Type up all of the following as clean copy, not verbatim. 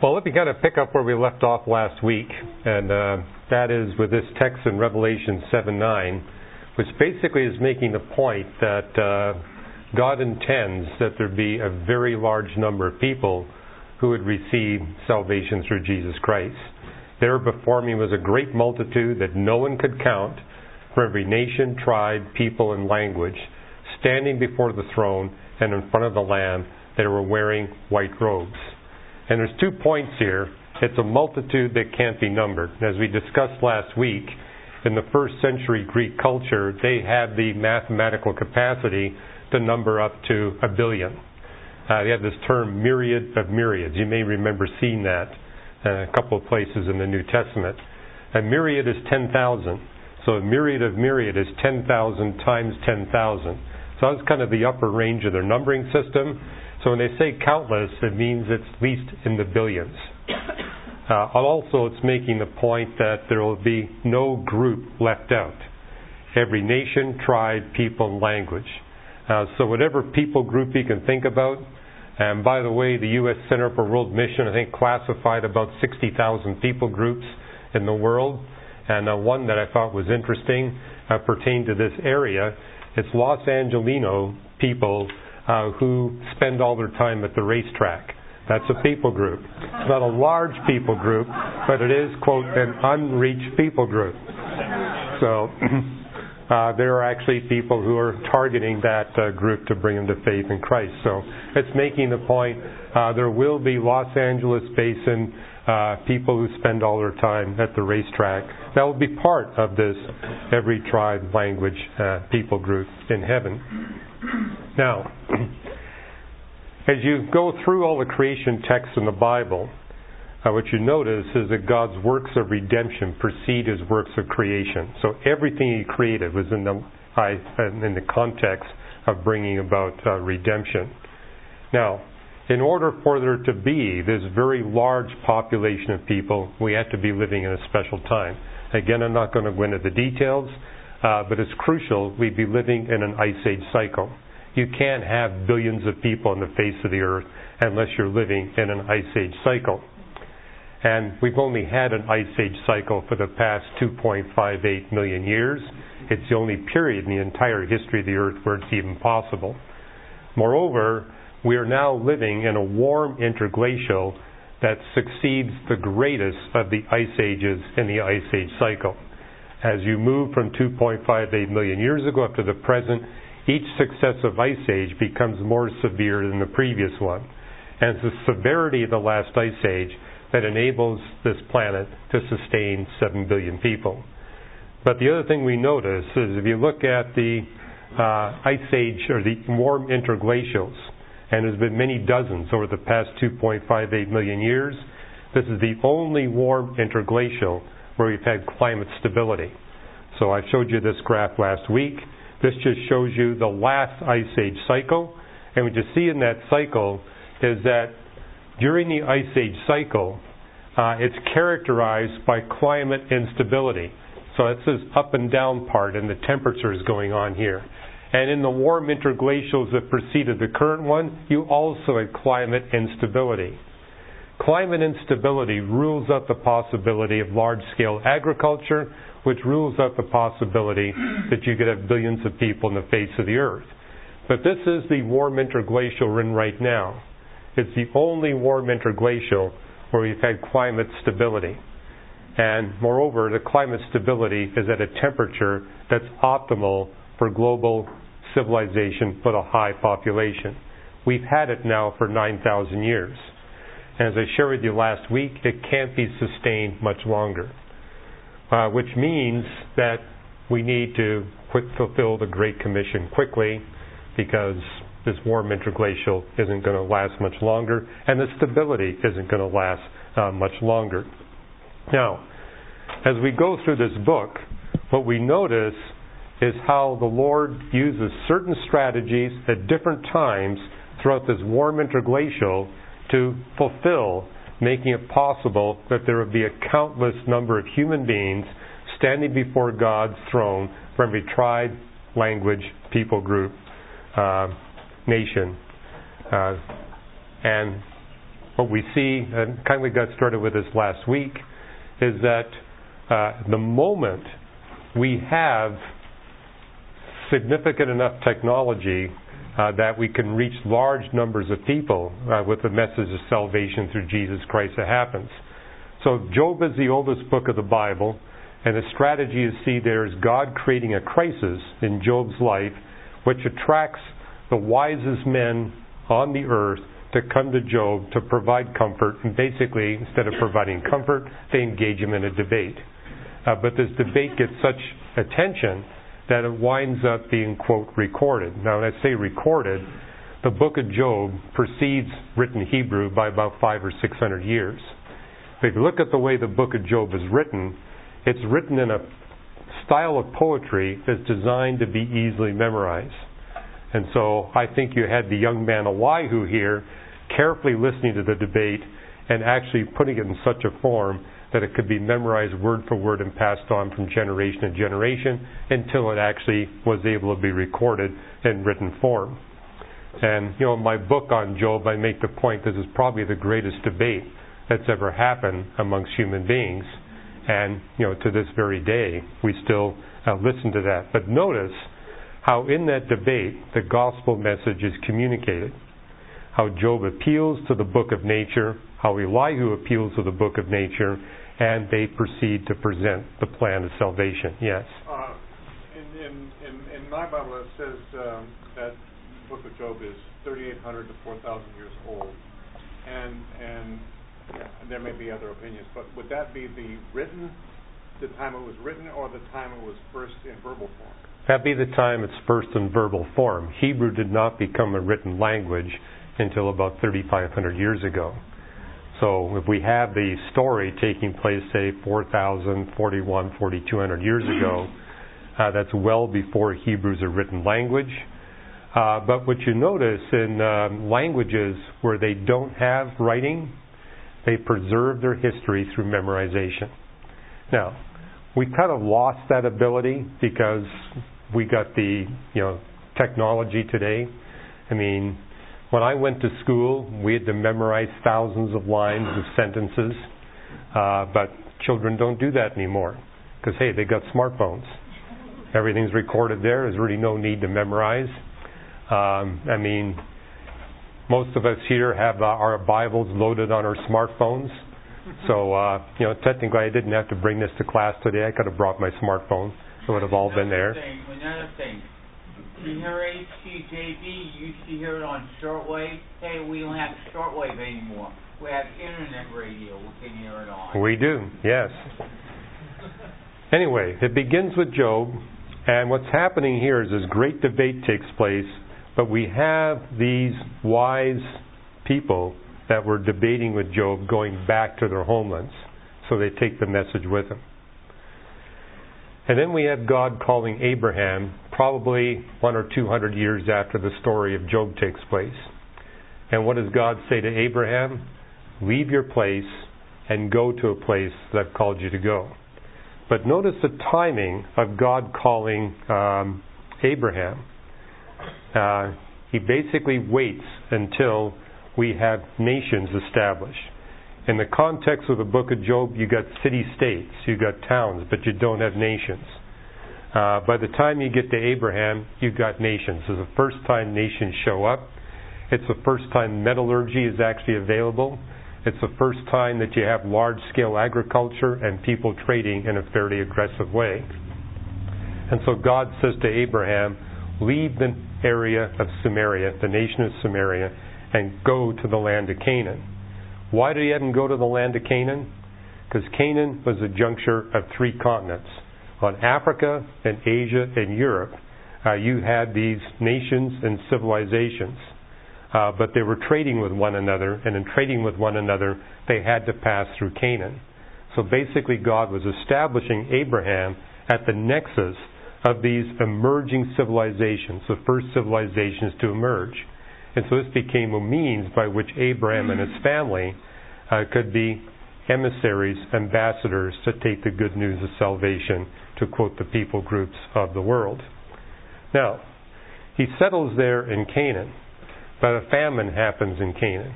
Well, let me kind of pick up where we left off last week, and that is with this text in Revelation 7:9, which basically is making the point that God intends that there be a very large number of people who would receive salvation through Jesus Christ. There before me was a great multitude that no one could count, from every nation, tribe, people, and language, standing before the throne and in front of the Lamb. They were wearing white robes. And there's 2 points here. It's a multitude that can't be numbered. As we discussed last week, in the first century Greek culture, they had the mathematical capacity to number up to 1 billion. They have this term myriad of myriads. You may remember seeing that a couple of places in the New Testament. A myriad is 10,000. So a myriad of myriad is 10,000 times 10,000. So that's kind of the upper range of their numbering system. So when they say countless, it means it's at least in the billions. Also, it's making the point that there will be no group left out. Every nation, tribe, people, and language. So whatever people group you can think about. And by the way, the U.S. Center for World Mission, I think, classified about 60,000 people groups in the world. And one that I thought was interesting pertained to this area. It's Los Angelino people who spend all their time at the racetrack. That's a people group. It's not a large people group, but it is, quote, an unreached people group. So there are actually people who are targeting that group to bring them to faith in Christ. So it's making the point there will be Los Angeles Basin people who spend all their time at the racetrack. That will be part of this every tribe, language, people group in heaven. Now, as you go through all the creation texts in the Bible, what you notice is that God's works of redemption precede His works of creation. So everything He created was in the context of bringing about redemption. Now, in order for there to be this very large population of people, we have to be living in a special time. Again, I'm not going to go into the details, but it's crucial we be living in an Ice Age cycle. You can't have billions of people on the face of the earth unless you're living in an Ice Age cycle. And we've only had an Ice Age cycle for the past 2.58 million years. It's the only period in the entire history of the earth where it's even possible. Moreover, we are now living in a warm interglacial that succeeds the greatest of the ice ages in the Ice Age cycle. As you move from 2.58 million years ago up to the present, each successive ice age becomes more severe than the previous one. And it's the severity of the last ice age that enables this planet to sustain 7 billion people. But the other thing we notice is if you look at the ice age or the warm interglacials, and there's been many dozens over the past 2.58 million years, this is the only warm interglacial where we've had climate stability. So I showed you this graph last week. This just shows you the last Ice Age cycle. And what you see in that cycle is that during the Ice Age cycle, it's characterized by climate instability. So it's this up and down part, and the temperature is going on here. And in the warm interglacials that preceded the current one, you also had climate instability. Climate instability rules out the possibility of large-scale agriculture, which rules out the possibility that you could have billions of people on the face of the earth. But this is the warm interglacial we're in right now. It's the only warm interglacial where we've had climate stability. And moreover, the climate stability is at a temperature that's optimal for global civilization with a high population. We've had it now for 9,000 years. And as I shared with you last week, it can't be sustained much longer. Which means that we need to fulfill the Great Commission quickly, because this warm interglacial isn't going to last much longer, and the stability isn't going to last much longer. Now, as we go through this book, what we notice is how the Lord uses certain strategies at different times throughout this warm interglacial to fulfill, making it possible that there would be a countless number of human beings standing before God's throne from every tribe, language, people group, nation. And what we see, and kind of we got started with this last week, is that the moment we have significant enough technology that we can reach large numbers of people with the message of salvation through Jesus Christ, it happens. So Job is the oldest book of the Bible, and the strategy you see there is God creating a crisis in Job's life, which attracts the wisest men on the earth to come to Job to provide comfort, and basically, instead of providing comfort, they engage him in a debate. But this debate gets such attention that it winds up being, quote, recorded. Now, when I say recorded, the book of Job precedes written Hebrew by about 500 or 600 years. But if you look at the way the book of Job is written, it's written in a style of poetry that's designed to be easily memorized. And so I think you had the young man Elihu here carefully listening to the debate and actually putting it in such a form that it could be memorized word for word and passed on from generation to generation until it actually was able to be recorded in written form. And, in my book on Job, I make the point this is probably the greatest debate that's ever happened amongst human beings. And, to this very day, we still listen to that. But notice how in that debate the gospel message is communicated. How Job appeals to the book of nature, how Elihu appeals to the book of nature, and they proceed to present the plan of salvation. Yes? In my Bible it says that the book of Job is 3,800 to 4,000 years old. And there may be other opinions, but would that be the time it was written, or the time it was first in verbal form? That'd be the time it's first in verbal form. Hebrew did not become a written language until about 3,500 years ago. So if we have the story taking place, say, 4,000, 41, 4,200 years ago, that's well before Hebrew's a written language. But what you notice in languages where they don't have writing, they preserve their history through memorization. Now, we kind of lost that ability because we got the technology today. I mean, when I went to school, we had to memorize thousands of lines of sentences, but children don't do that anymore because, hey, they got smartphones. Everything's recorded there. There's really no need to memorize. Most of us here have our Bibles loaded on our smartphones. So, technically I didn't have to bring this to class today. I could have brought my smartphone. It would have all been there. Another thing. You hear HCJB, you used to hear it on shortwave. Hey, we don't have shortwave anymore. We have internet radio we can hear it on. We do, yes. Anyway, it begins with Job, and what's happening here is this great debate takes place, but we have these wise people that were debating with Job going back to their homelands, so they take the message with them. And then we have God calling Abraham probably 100 or 200 years after the story of Job takes place. And what does God say to Abraham? Leave your place and go to a place that I've called you to go. But notice the timing of God calling Abraham. He basically waits until we have nations established. In the context of the book of Job, you got city-states, you got towns, but you don't have nations. By the time you get to Abraham, you've got nations. It's the first time nations show up. It's the first time metallurgy is actually available. It's the first time that you have large-scale agriculture and people trading in a fairly aggressive way. And so God says to Abraham, leave the area of Samaria, the nation of Samaria, and go to the land of Canaan. Why did he have him go to the land of Canaan? Because Canaan was a juncture of three continents. On Africa and Asia and Europe, you had these nations and civilizations. But they were trading with one another, and in trading with one another, they had to pass through Canaan. So basically God was establishing Abraham at the nexus of these emerging civilizations, the first civilizations to emerge. And so this became a means by which Abraham and his family could be emissaries, ambassadors to take the good news of salvation, to quote the people groups of the world. Now, he settles there in Canaan, but a famine happens in Canaan.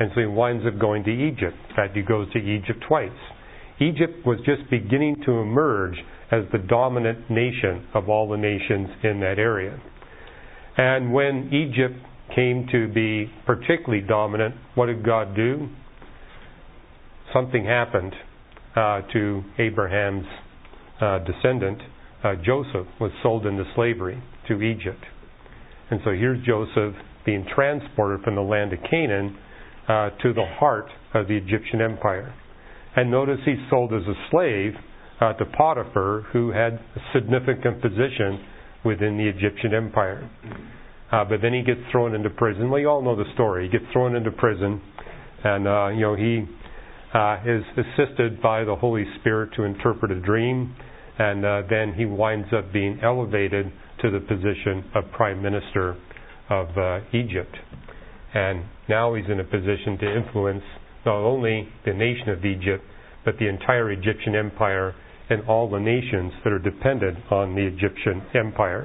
And so he winds up going to Egypt. In fact, he goes to Egypt twice. Egypt was just beginning to emerge as the dominant nation of all the nations in that area. And when Egypt came to be particularly dominant, what did God do? Something happened to Abraham's descendant. Joseph was sold into slavery to Egypt. And so here's Joseph being transported from the land of Canaan to the heart of the Egyptian empire. And notice he's sold as a slave to Potiphar, who had a significant position within the Egyptian empire. But then he gets thrown into prison. Well, you all know the story. He gets thrown into prison, and he is assisted by the Holy Spirit to interpret a dream, and then he winds up being elevated to the position of Prime Minister of Egypt. And now he's in a position to influence not only the nation of Egypt, but the entire Egyptian empire and all the nations that are dependent on the Egyptian empire.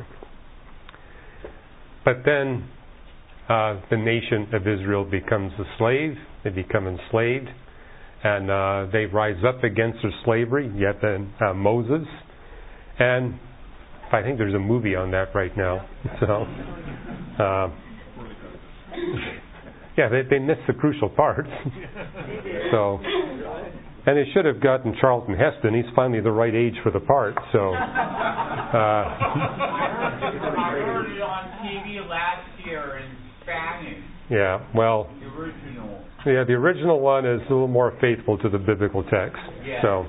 But then the nation of Israel becomes a slave. They become enslaved. And they rise up against their slavery, yet then Moses. And I think there's a movie on that right now. So, yeah, they missed the crucial parts. So, and they should have gotten Charlton Heston. He's finally the right age for the part. So, I heard it on TV last year in Spanish. Yeah, well, The original. Yeah, the original one is a little more faithful to the biblical text. Yeah. So,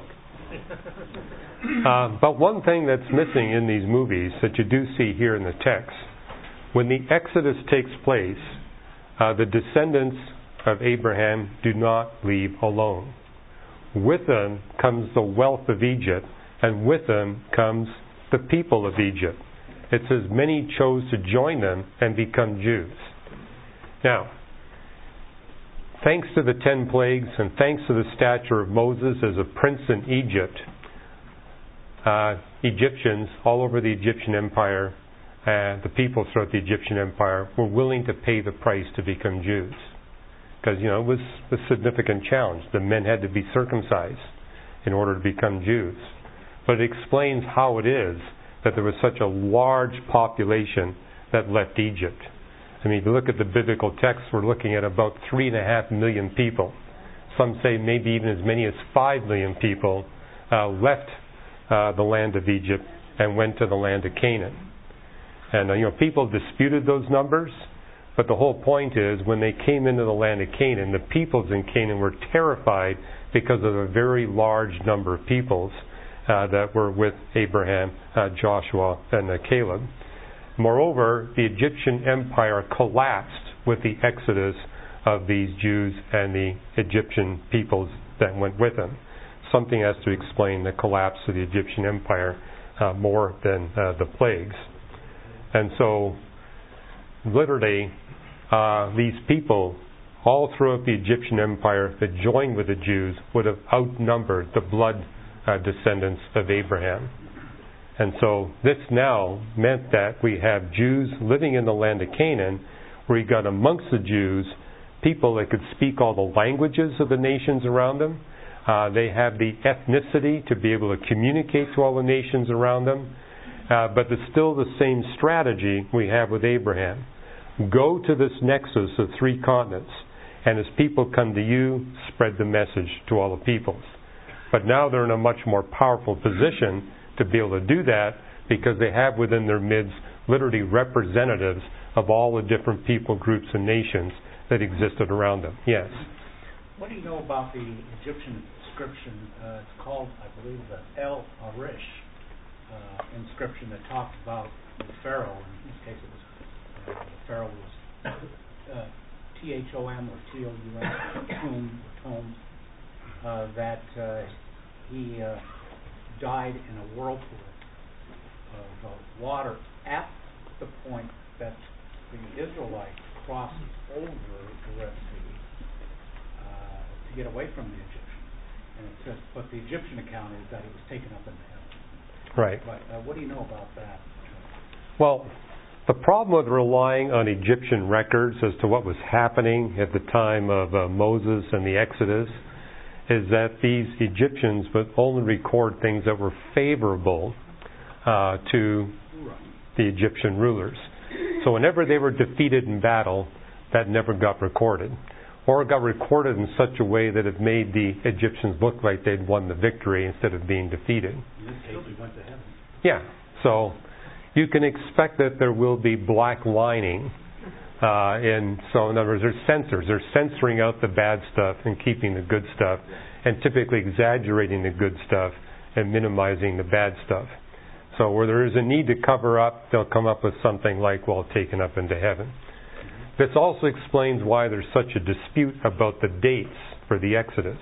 but one thing that's missing in these movies that you do see here in the text, when the Exodus takes place, the descendants of Abraham do not leave alone. With them comes the wealth of Egypt, and with them comes the people of Egypt. It says many chose to join them and become Jews. Now, thanks to the 10 plagues and thanks to the stature of Moses as a prince in Egypt, Egyptians all over the Egyptian empire, the people throughout the Egyptian empire, were willing to pay the price to become Jews. Because, it was a significant challenge. The men had to be circumcised in order to become Jews. But it explains how it is that there was such a large population that left Egypt. I mean, if you look at the biblical text, we're looking at about 3.5 million people. Some say maybe even as many as 5 million people left the land of Egypt and went to the land of Canaan. And, people disputed those numbers, but the whole point is when they came into the land of Canaan, the peoples in Canaan were terrified because of a very large number of peoples that were with Abraham, Joshua, and Caleb. Moreover, the Egyptian empire collapsed with the exodus of these Jews and the Egyptian peoples that went with them. Something has to explain the collapse of the Egyptian empire more than the plagues. And so, literally, these people all throughout the Egyptian empire that joined with the Jews would have outnumbered the blood descendants of Abraham. And so this now meant that we have Jews living in the land of Canaan, where you got amongst the Jews people that could speak all the languages of the nations around them. They have the ethnicity to be able to communicate to all the nations around them. But it's still the same strategy we have with Abraham. Go to this nexus of 3 continents, and as people come to you, spread the message to all the peoples. But now they're in a much more powerful position to be able to do that because they have within their midst literally representatives of all the different people groups and nations that existed around them. Yes? What do you know about the Egyptian inscription? It's called, I believe, the El Arish inscription that talks about the Pharaoh. In this case, it was the Pharaoh was T-H-O-M or T-O-U-M, that he died in a whirlpool of water at the point that the Israelites crossed over the Red Sea to get away from the Egyptians. And it says, but the Egyptian account is that he was taken up into heaven. Right. But what do you know about that? Well, The problem with relying on Egyptian records as to what was happening at the time of Moses and the Exodus is that these Egyptians would only record things that were favorable to the Egyptian rulers. So whenever they were defeated in battle, that never got recorded. Or it got recorded in such a way that it made the Egyptians look like they'd won the victory instead of being defeated. In this case, we went to heaven. Yeah, so you can expect that there will be black lining. So in other words, there's censors. They're censoring out the bad stuff and keeping the good stuff, and typically exaggerating the good stuff and minimizing the bad stuff. So where there is a need to cover up, they'll come up with something like, well, taken up into heaven. This also explains why there's such a dispute about the dates for the Exodus.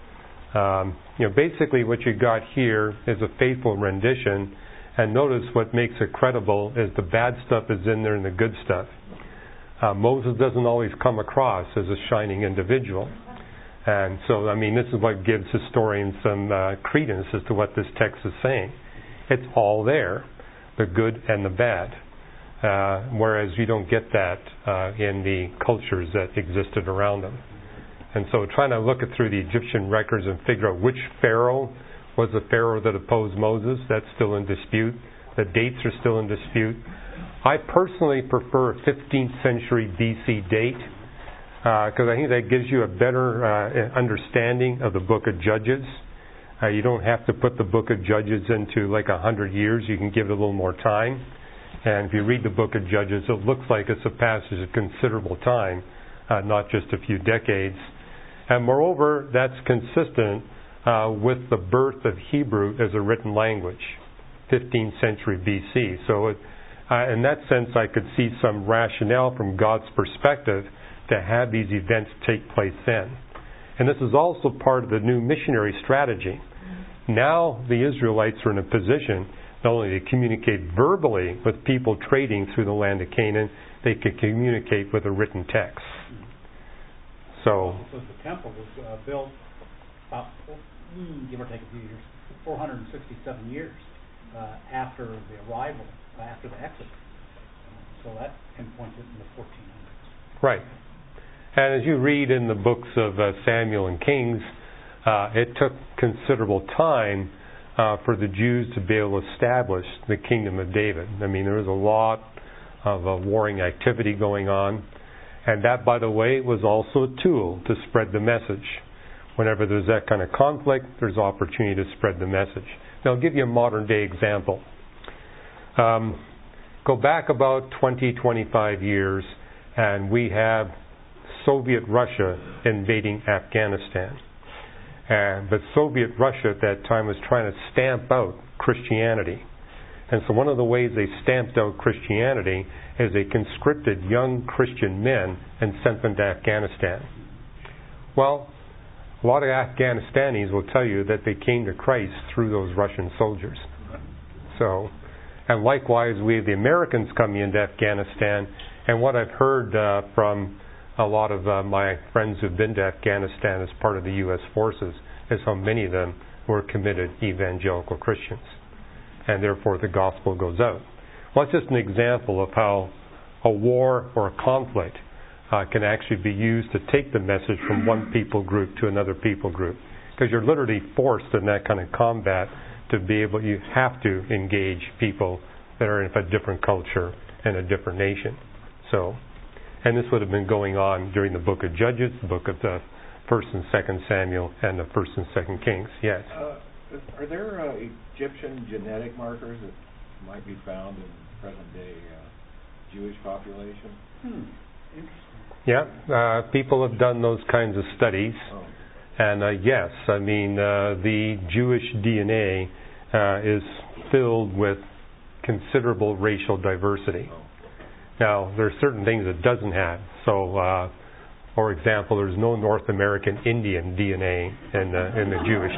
Basically what you got here is a faithful rendition, and notice what makes it credible is the bad stuff is in there and the good stuff. Moses doesn't always come across as a shining individual. And so, this is what gives historians some credence as to what this text is saying. It's all there, the good and the bad. Whereas you don't get that in the cultures that existed around them. And so trying to look through the Egyptian records and figure out which pharaoh was the pharaoh that opposed Moses, that's still in dispute. The dates are still in dispute. I personally prefer a 15th century BC date because I think that gives you a better understanding of the book of Judges. You don't have to put the book of Judges into like 100 years. You can give it a little more time. And if you read the book of Judges, it looks like it's a passage of considerable time, not just a few decades. And moreover, that's consistent with the birth of Hebrew as a written language, 15th century BC. So in that sense, I could see some rationale from God's perspective to have these events take place then. And this is also part of the new missionary strategy. Now the Israelites are in a position not only to communicate verbally with people trading through the land of Canaan, they could communicate with a written text. So the temple was built about, give or take a few years, 467 years after the arrival, after the Exodus. So that pinpoints it in the 1400s. Right. And as you read in the books of Samuel and Kings, it took considerable time for the Jews to be able to establish the kingdom of David. There was a lot of warring activity going on. And that, by the way, was also a tool to spread the message. Whenever there's that kind of conflict, there's opportunity to spread the message. Now, I'll give you a modern day example. Go back about 20-25 years, and we have Soviet Russia invading Afghanistan. But Soviet Russia at that time was trying to stamp out Christianity. And so one of the ways they stamped out Christianity is they conscripted young Christian men and sent them to Afghanistan. Well, a lot of Afghanistanis will tell you that they came to Christ through those Russian soldiers. So, and likewise, we have the Americans coming into Afghanistan. And what I've heard from a lot of my friends who've been to Afghanistan as part of the U.S. forces is how many of them were committed evangelical Christians. And therefore the gospel goes out. Well, it's just an example of how a war or a conflict can actually be used to take the message from one people group to another people group. Because you're literally forced in that kind of combat to be able, you have to engage people that are of a different culture and a different nation. So, and this would have been going on during the book of Judges, the book of the 1st and 2nd Samuel, and the 1st and 2nd Kings. Yes? Are there Egyptian genetic markers that might be found in present-day Jewish population? Interesting. Yeah, people have done those kinds of studies. Oh. And yes, the Jewish DNA is filled with considerable racial diversity. Oh. Now, there are certain things it doesn't have. So, for example, there's no North American Indian DNA in the Jewish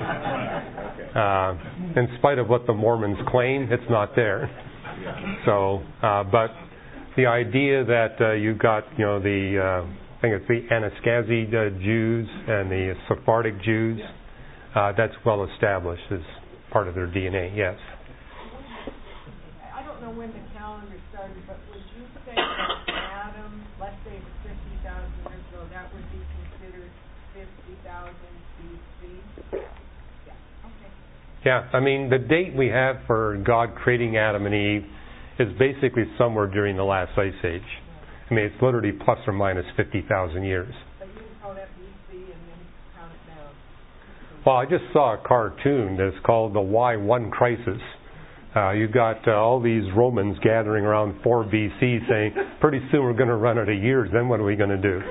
DNA. In spite of what the Mormons claim, it's not there. So, but the idea that you've got, I think it's the Anasazi Jews and the Sephardic Jews, that's well established as part of their DNA. Yes. I don't know when the calendar started, but would you say that Adam, let's say it was 50,000 years ago, that would be considered 50,000 BC? Yeah, okay. Yeah, I mean, the date we have for God creating Adam and Eve is basically somewhere during the last ice age. I mean, it's literally plus or minus 50,000 years. But you can call that BC and then count it down. Well, I just saw a cartoon that's called the Y1 Crisis. You've got all these Romans gathering around 4 BC saying, pretty soon we're going to run out of years, then what are we going to do?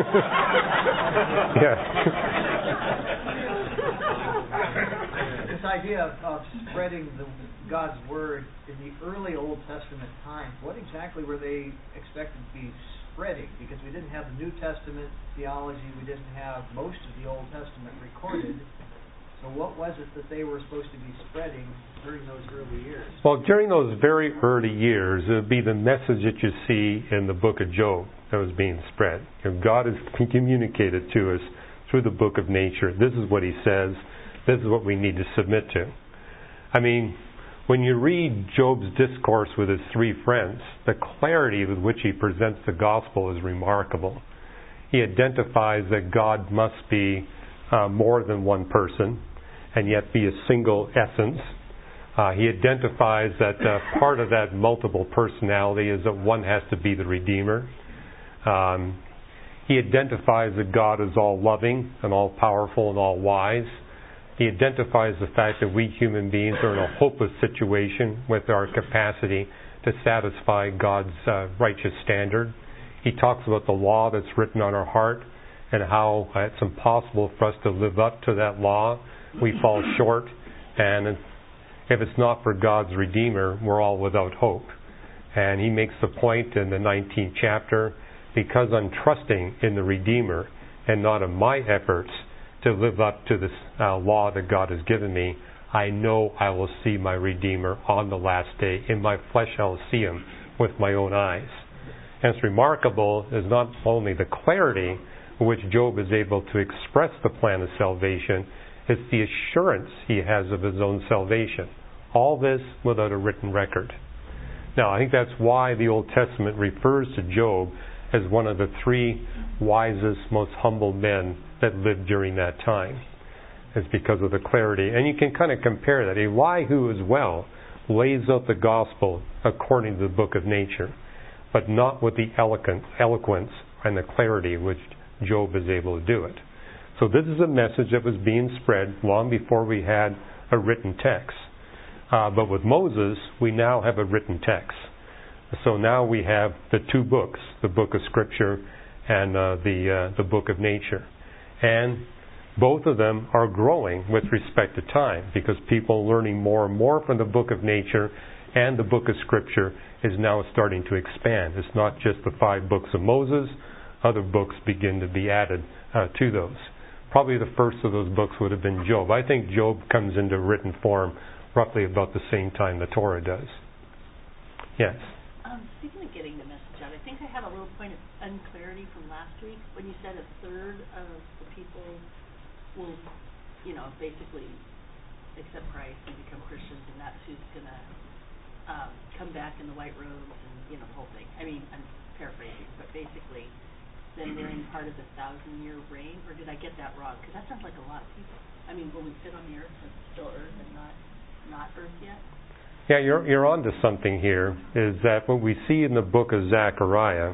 Yeah. This idea of spreading God's Word in the early Old Testament times, what exactly were they expected to be spreading? Because we didn't have the New Testament theology, we didn't have most of the Old Testament recorded. So what was it that they were supposed to be spreading during those early years? Well, during those very early years, it would be the message that you see in the book of Job that was being spread. God has communicated to us through the book of nature. This is what He says. This is what we need to submit to. I mean, when you read Job's discourse with his 3 friends, the clarity with which he presents the gospel is remarkable. He identifies that God must be more than one person and yet be a single essence. He identifies that part of that multiple personality is that one has to be the Redeemer. He identifies that God is all loving and all powerful and all wise. He identifies the fact that we human beings are in a hopeless situation with our capacity to satisfy God's righteous standard. He talks about the law that's written on our heart and how it's impossible for us to live up to that law. We fall short, and if it's not for God's Redeemer, we're all without hope. And he makes the point in the 19th chapter, because I'm trusting in the Redeemer and not in my efforts to live up to this law that God has given me, I know I will see my Redeemer on the last day. In my flesh I will see Him with my own eyes. And it's remarkable is not only the clarity with which Job is able to express the plan of salvation, it's the assurance he has of his own salvation. All this without a written record. Now, I think that's why the Old Testament refers to Job as one of the 3 wisest, most humble men that lived during that time. It's because of the clarity. And you can kind of compare that. Elihu as well lays out the gospel according to the book of nature, but not with the eloquence and the clarity which Job is able to do it. So this is a message that was being spread long before we had a written text. But with Moses, we now have a written text. So now we have the 2 books, the book of Scripture and the book of nature. And both of them are growing with respect to time, because people are learning more and more from the book of nature, and the book of Scripture is now starting to expand. It's not just the 5 books of Moses. Other books begin to be added to those. Probably the first of those books would have been Job. I think Job comes into written form roughly about the same time the Torah does. Yes? Speaking of getting the message out, I think I had a little point of unclarity from last week when you said a third of the people will, basically accept Christ and become Christians, and that's who's going to come back in the white robes and, the whole thing. I mean, I'm paraphrasing, but basically then they're in part of the 1,000-year reign, or did I get that wrong? Because that sounds like a lot of people. I mean, will we sit on the earth and still earth and not earth yet? Yeah, you're onto something here, is that what we see in the book of Zechariah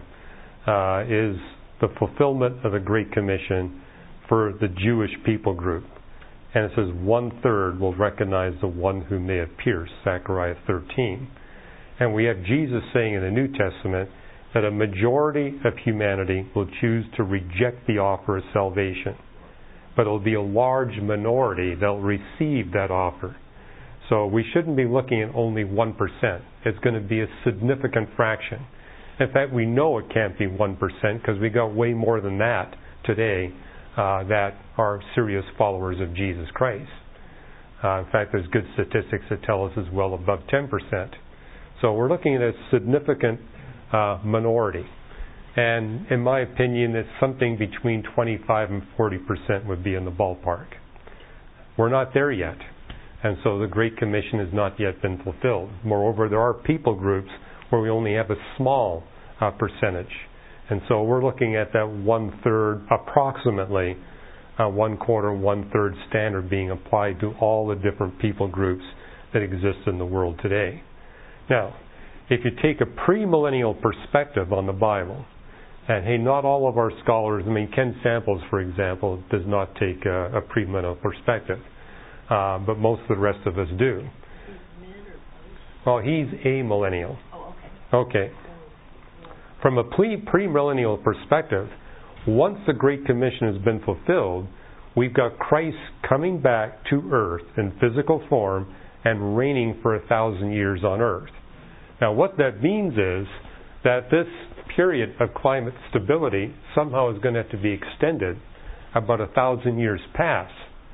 is the fulfillment of the Great Commission for the Jewish people group. And it says 1/3 will recognize the one whom they have pierced, Zechariah 13. And we have Jesus saying in the New Testament that a majority of humanity will choose to reject the offer of salvation. But it will be a large minority that will receive that offer. So we shouldn't be looking at only 1%. It's going to be a significant fraction. In fact, we know it can't be 1% because we got way more than that today that are serious followers of Jesus Christ. In fact, there's good statistics that tell us it's well above 10%. So we're looking at a significant minority. And in my opinion, it's something between 25 and 40% would be in the ballpark. We're not there yet. And so the Great Commission has not yet been fulfilled. Moreover, there are people groups where we only have a small percentage. And so we're looking at that 1/3, approximately 1/4, 1/3 standard being applied to all the different people groups that exist in the world today. Now, if you take a premillennial perspective on the Bible, and hey, not all of our scholars, Ken Samples, for example, does not take a premillennial perspective, but most of the rest of us do. Well, he's a millennial. Oh, okay. Okay. From a premillennial perspective, once the Great Commission has been fulfilled, we've got Christ coming back to earth in physical form and reigning for 1,000 years on earth. Now, what that means is that this period of climate stability somehow is going to have to be extended about 1,000 years past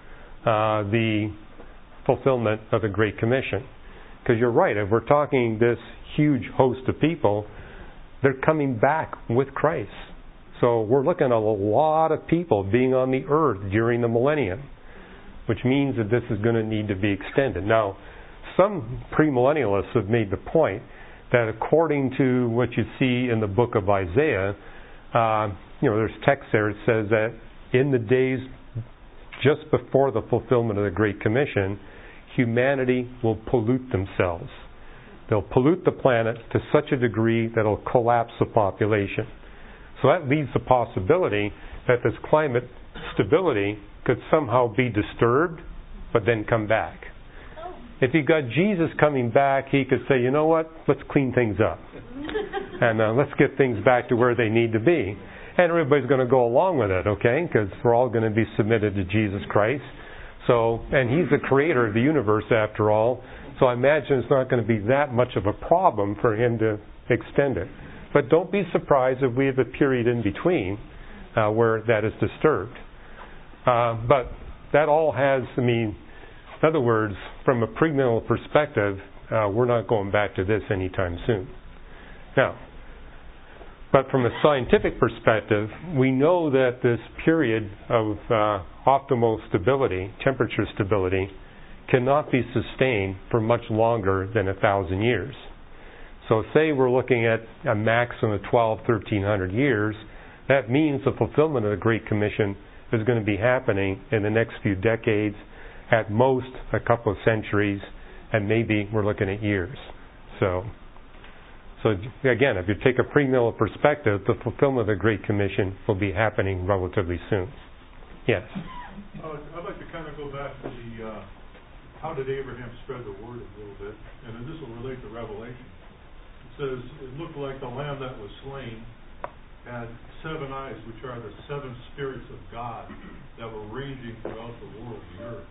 the fulfillment of the Great Commission. Because you're right, if we're talking this huge host of people, they're coming back with Christ. So we're looking at a lot of people being on the earth during the millennium, which means that this is going to need to be extended. Now, some premillennialists have made the point that according to what you see in the book of Isaiah, there's text there that says that in the days just before the fulfillment of the Great Commission, humanity will pollute themselves. They'll pollute the planet to such a degree that it'll collapse the population. So that leaves the possibility that this climate stability could somehow be disturbed, but then come back. If you've got Jesus coming back, he could say, you know what, let's clean things up. And let's get things back to where they need to be. And everybody's going to go along with it, okay? Because we're all going to be submitted to Jesus Christ. And he's the creator of the universe after all. So I imagine it's not going to be that much of a problem for him to extend it. But don't be surprised if we have a period in between where that is disturbed. But that all has, in other words, from a premillennial perspective, we're not going back to this anytime soon. Now, but from a scientific perspective, we know that this period of optimal stability, temperature stability, cannot be sustained for much longer than 1,000 years. So say we're looking at a maximum of 1,300 years, that means the fulfillment of the Great Commission is going to be happening in the next few decades, at most a couple of centuries, and maybe we're looking at years. So again, if you take a premillennial perspective, the fulfillment of the Great Commission will be happening relatively soon. Yes? I'd like to kind of go back to the how did Abraham spread the word a little bit, and then this will relate to Revelation. It says, it looked like the lamb that was slain had 7 eyes, which are the 7 spirits of God that were ranging throughout the world, the earth.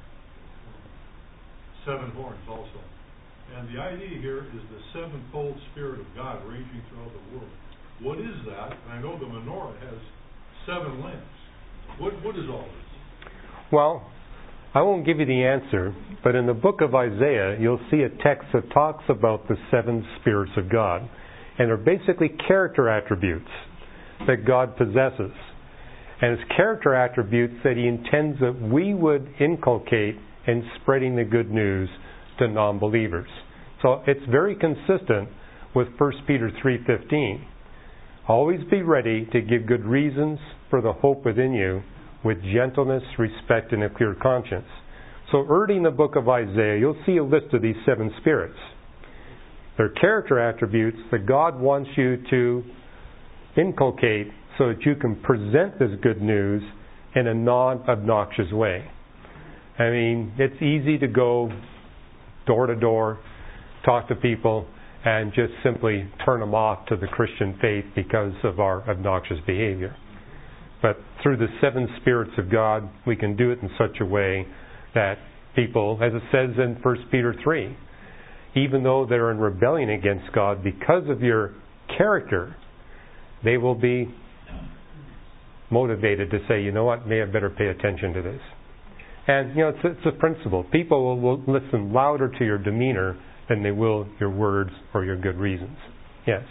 7 horns also. And the idea here is the 7-fold Spirit of God raging throughout the world. What is that? And I know the menorah has 7 lamps. What is all this? Well, I won't give you the answer, but in the book of Isaiah, you'll see a text that talks about the 7 spirits of God. And they're basically character attributes that God possesses. And it's character attributes that he intends that we would inculcate in spreading the good news to non-believers. So it's very consistent with 1 Peter 3:15. Always be ready to give good reasons for the hope within you with gentleness, respect, and a clear conscience. So early in the book of Isaiah, you'll see a list of these 7 spirits. They're character attributes that God wants you to inculcate so that you can present this good news in a non-obnoxious way. It's easy to go door to door, talk to people, and just simply turn them off to the Christian faith because of our obnoxious behavior. But through the 7 spirits of God, we can do it in such a way that people, as it says in 1 Peter 3, even though they're in rebellion against God, because of your character, they will be motivated to say, you know what, may I better pay attention to this. And, it's a principle. People will listen louder to your demeanor than they will your words or your good reasons. Yes?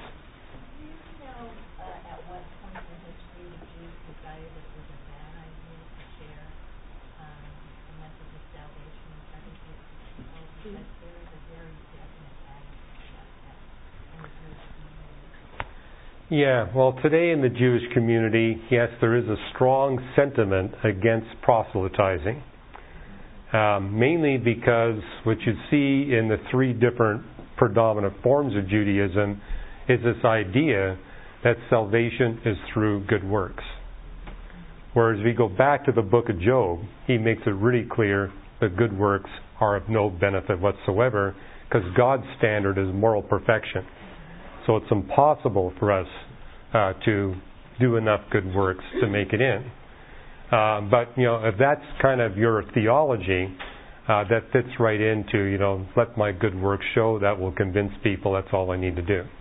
Yeah, well, today in the Jewish community, yes, there is a strong sentiment against proselytizing. Mainly because what you see in the three different predominant forms of Judaism is this idea that salvation is through good works. Whereas we go back to the book of Job, he makes it really clear that good works are of no benefit whatsoever because God's standard is moral perfection. So it's impossible for us to do enough good works to make it in. But, if that's kind of your theology, that fits right into, let my good works show, that will convince people, that's all I need to do.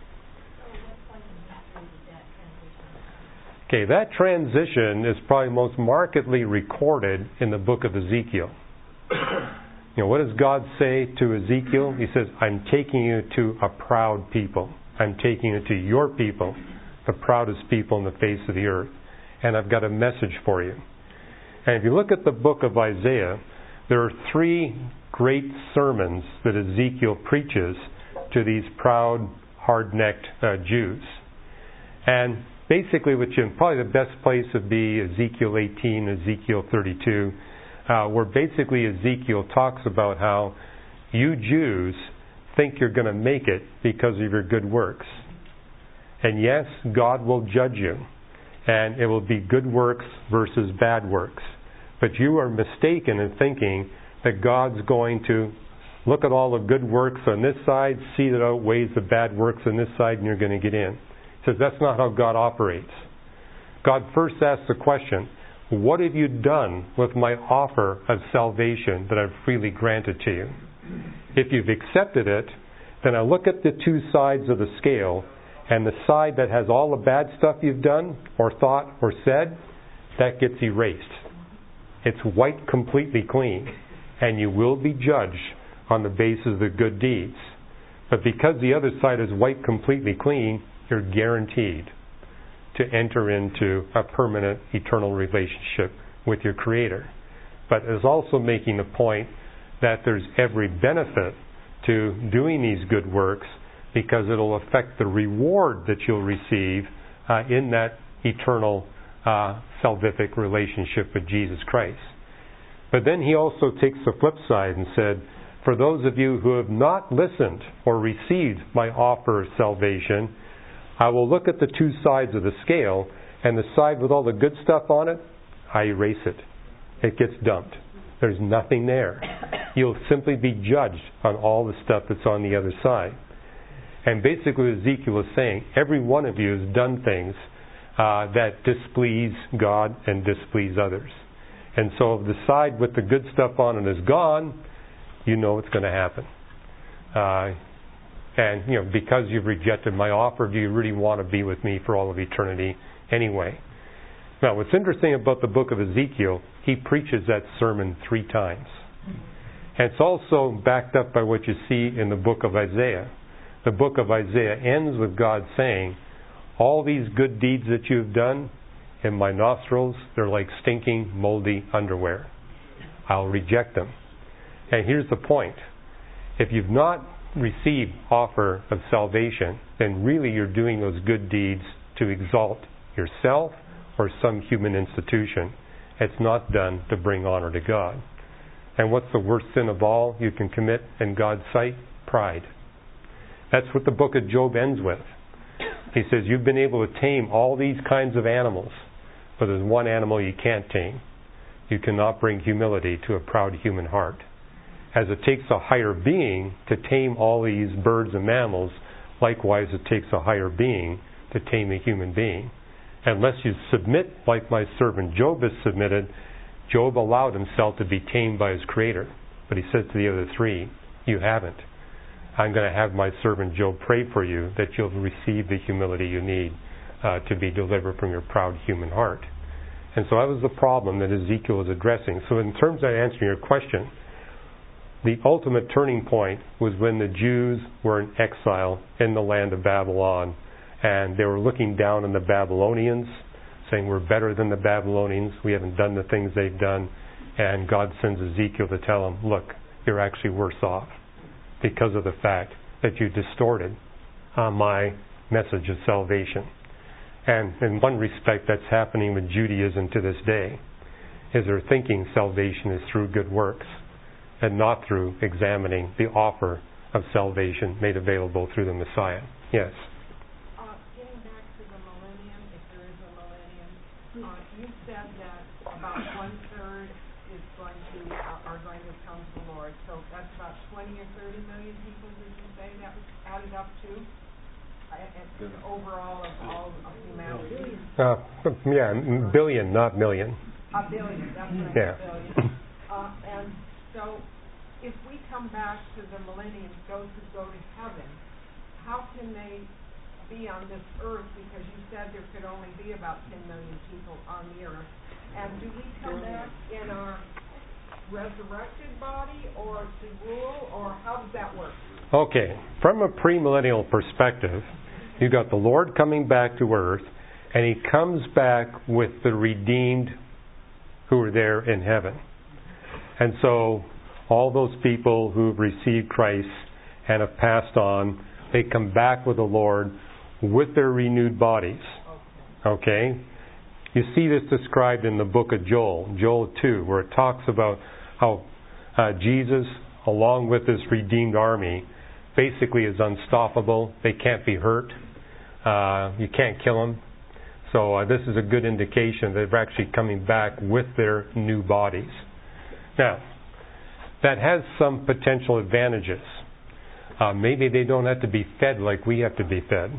Okay, that transition is probably most markedly recorded in the book of Ezekiel. What does God say to Ezekiel? He says, I'm taking you to a proud people. I'm taking you to your people, the proudest people on the face of the earth. And I've got a message for you. And if you look at the book of Isaiah, there are three great sermons that Ezekiel preaches to these proud, hard-necked Jews. And basically, probably the best place would be Ezekiel 18, Ezekiel 32, where basically Ezekiel talks about how you Jews think you're going to make it because of your good works. And yes, God will judge you. And it will be good works versus bad works. But you are mistaken in thinking that God's going to look at all the good works on this side, see that it outweighs the bad works on this side, and you're going to get in. He says that's not how God operates. God first asks the question, what have you done with my offer of salvation that I've freely granted to you? If you've accepted it, then I look at the two sides of the scale, and the side that has all the bad stuff you've done, or thought, or said, that gets erased. It's wiped completely clean, and you will be judged on the basis of the good deeds. But because the other side is wiped completely clean, you're guaranteed to enter into a permanent, eternal relationship with your Creator. But it's also making the point that there's every benefit to doing these good works because it'll affect the reward that you'll receive in that eternal salvific relationship with Jesus Christ. But then he also takes the flip side and said, for those of you who have not listened or received my offer of salvation, I will look at the two sides of the scale, and the side with all the good stuff on it, I erase it. It gets dumped. There's nothing there. You'll simply be judged on all the stuff that's on the other side. And basically Ezekiel is saying, every one of you has done things that displease God and displease others. And so if the side with the good stuff on it is gone, you know what's going to happen. And because you've rejected my offer, do you really want to be with me for all of eternity anyway? Now, what's interesting about the book of Ezekiel, he preaches that sermon 3 times. And it's also backed up by what you see in the book of Isaiah. The book of Isaiah ends with God saying, all these good deeds that you've done in my nostrils, they're like stinking, moldy underwear. I'll reject them. And here's the point. If you've not received offer of salvation, then really you're doing those good deeds to exalt yourself or some human institution. It's not done to bring honor to God. And what's the worst sin of all you can commit in God's sight? Pride. That's what the book of Job ends with. He says, you've been able to tame all these kinds of animals, but there's one animal you can't tame. You cannot bring humility to a proud human heart. As it takes a higher being to tame all these birds and mammals, likewise it takes a higher being to tame a human being. Unless you submit like my servant Job has submitted, Job allowed himself to be tamed by his Creator. But he said to the other 3, you haven't. I'm going to have my servant Job pray for you that you'll receive the humility you need to be delivered from your proud human heart. And so that was the problem that Ezekiel was addressing. So in terms of answering your question, the ultimate turning point was when the Jews were in exile in the land of Babylon, and they were looking down on the Babylonians, saying we're better than the Babylonians, we haven't done the things they've done, and God sends Ezekiel to tell them, look, you're actually worse off. because of the fact that you distorted my message of salvation. And in one respect, that's happening with Judaism to this day, is they're thinking salvation is through good works and not through examining the offer of salvation made available through the Messiah. Yes? Getting back to the millennium, if there is a millennium, you said that about 1/3 is are going to come to the Lord. So that's about 20 or 30 million people, did you say that was added up to? And overall of all of humanity? Billion, not million. A billion, that's right, Yeah. a billion. And so if we come back to the millennium, those who go to heaven, how can they be on this earth? Because you said there could only be about 10 million people on the earth. And do we come back in our resurrected body or to rule, or how does that work? Okay, from a premillennial perspective, you got the Lord coming back to earth, and He comes back with the redeemed who are there in heaven. And so all those people who have received Christ and have passed on, they come back with the Lord with their renewed bodies. Okay? You see this described in the book of Joel, Joel 2, where it talks about how Jesus, along with this redeemed army, basically is unstoppable. They can't be hurt. You can't kill them. So this is a good indication that they're actually coming back with their new bodies. Now, that has some potential advantages. Maybe they don't have to be fed like we have to be fed.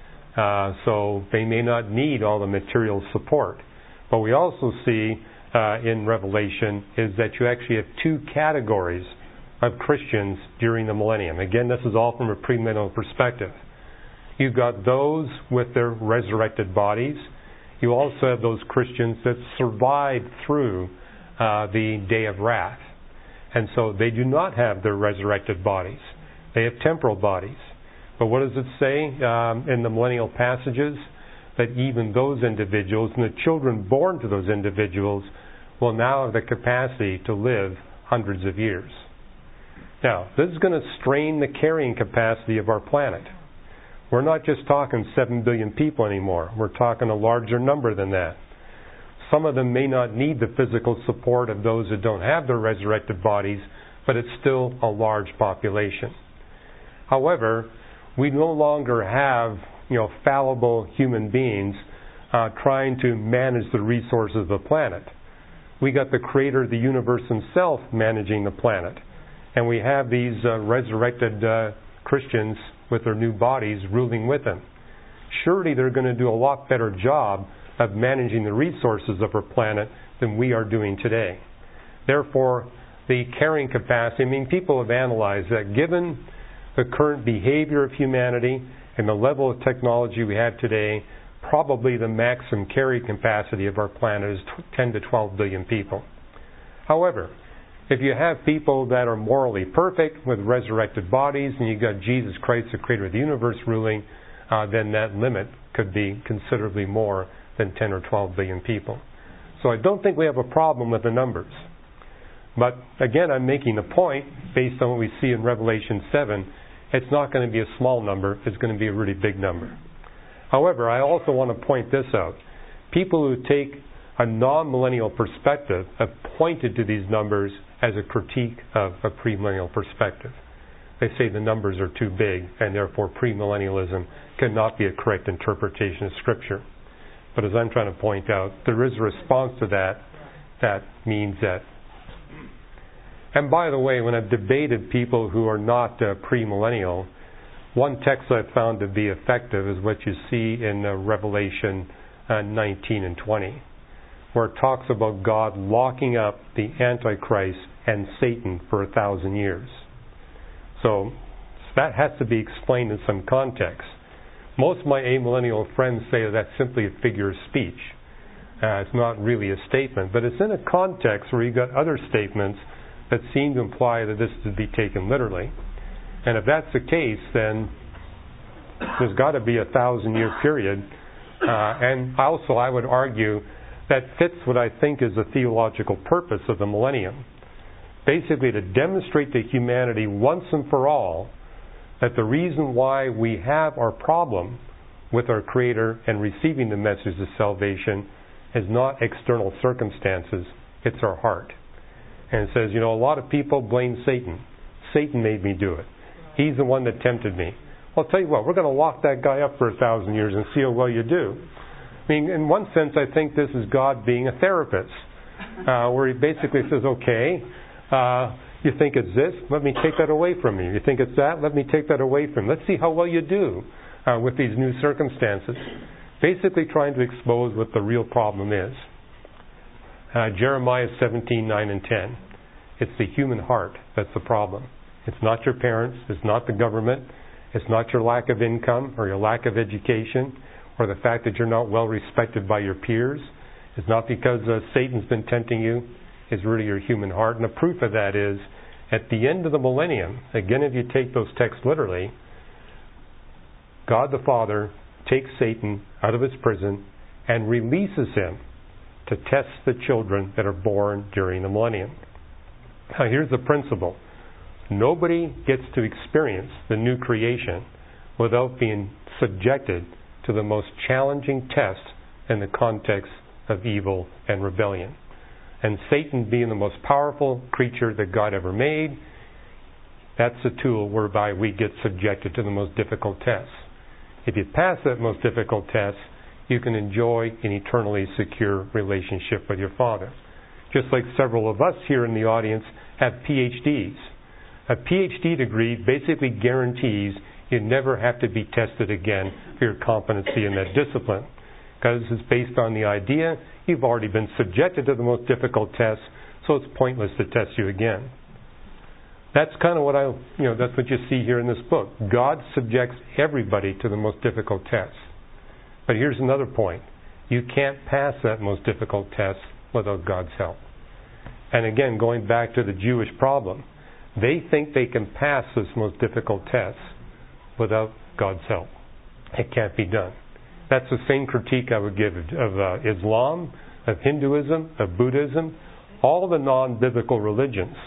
So they may not need all the material support. But we also see in Revelation is that you actually have two categories of Christians during the millennium. Again, this is all from a premillennial perspective. You've got those with their resurrected bodies. You also have those Christians that survived through the day of wrath. And so they do not have their resurrected bodies. They have temporal bodies. But what does it say in the millennial passages? That even those individuals and the children born to those individuals will now have the capacity to live hundreds of years. Now, this is going to strain the carrying capacity of our planet. We're not just talking 7 billion people anymore. We're talking a larger number than that. Some of them may not need the physical support of those that don't have their resurrected bodies, but it's still a large population. However, we no longer have, fallible human beings trying to manage the resources of the planet. We got the Creator of the universe Himself managing the planet. And we have these resurrected Christians with their new bodies ruling with Him. Surely they're going to do a lot better job of managing the resources of our planet than we are doing today. Therefore, the carrying capacity, people have analyzed that given the current behavior of humanity and the level of technology we have today, probably the maximum carrying capacity of our planet is 10 to 12 billion people. However, if you have people that are morally perfect with resurrected bodies and you've got Jesus Christ, the Creator of the universe, ruling, then that limit could be considerably more than 10 or 12 billion people. So I don't think we have a problem with the numbers. But again, I'm making the point, based on what we see in Revelation 7, it's not going to be a small number, it's going to be a really big number. However, I also want to point this out. People who take a non-millennial perspective have pointed to these numbers as a critique of a premillennial perspective. They say the numbers are too big, and therefore premillennialism cannot be a correct interpretation of Scripture. But as I'm trying to point out, there is a response to that that means that. And by the way, when I've debated people who are not premillennial, one text I've found to be effective is what you see in Revelation 19 and 20, where it talks about God locking up the Antichrist and Satan for 1,000 years. So that has to be explained in some context. Most of my amillennial friends say that's simply a figure of speech. It's not really a statement, but it's in a context where you've got other statements that seem to imply that this is to be taken literally. And if that's the case, then there's got to be a 1,000-year period. And also, I would argue that fits what I think is the theological purpose of the millennium. basically to demonstrate to humanity once and for all that the reason why we have our problem with our Creator and receiving the message of salvation is not external circumstances, it's our heart. And it says, a lot of people blame Satan. Satan made me do it. He's the one that tempted me. Well, I'll tell you what, we're going to lock that guy up for 1,000 years and see how well you do. I mean, in one sense, I think this is God being a therapist, where He basically says, okay, you think it's this? Let me take that away from you. You think it's that? Let me take that away from you. Let's see how well you do with these new circumstances. Basically trying to expose what the real problem is. Jeremiah 17:9 and 10. It's the human heart that's the problem. It's not your parents. It's not the government. It's not your lack of income or your lack of education or the fact that you're not well respected by your peers. It's not because Satan's been tempting you. It's really your human heart. And the proof of that is at the end of the millennium, again, if you take those texts literally, God the Father takes Satan out of his prison and releases him to test the children that are born during the millennium. Now, here's the principle. Nobody gets to experience the new creation without being subjected to the most challenging test in the context of evil and rebellion. And Satan being the most powerful creature that God ever made, that's a tool whereby we get subjected to the most difficult tests. If you pass that most difficult test, you can enjoy an eternally secure relationship with your Father. Just like several of us here in the audience have PhDs. A PhD degree basically guarantees you never have to be tested again for your competency in that discipline. Because it's based on the idea you've already been subjected to the most difficult tests, so it's pointless to test you again. That's kind of what that's what you see here in this book. God subjects everybody to the most difficult tests. But here's another point. You can't pass that most difficult test without God's help. And again, going back to the Jewish problem, they think they can pass this most difficult test without God's help. It can't be done. That's the same critique I would give of Islam, of Hinduism, of Buddhism, all the non-biblical religions.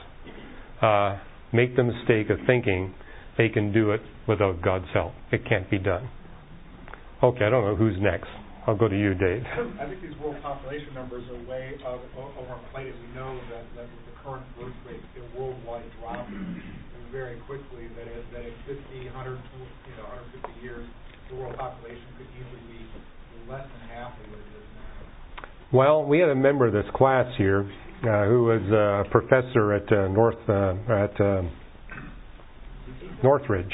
Make the mistake of thinking they can do it without God's help. It can't be done. Okay, I don't know who's next. I'll go to you, Dave. I think these world population numbers are way overinflated. We know that with the current birth rate, the worldwide dropping very quickly, that in 50, 150 years, the world population could easily be less than half of what it is now. Well, we had a member of this class here who was a professor at Northridge,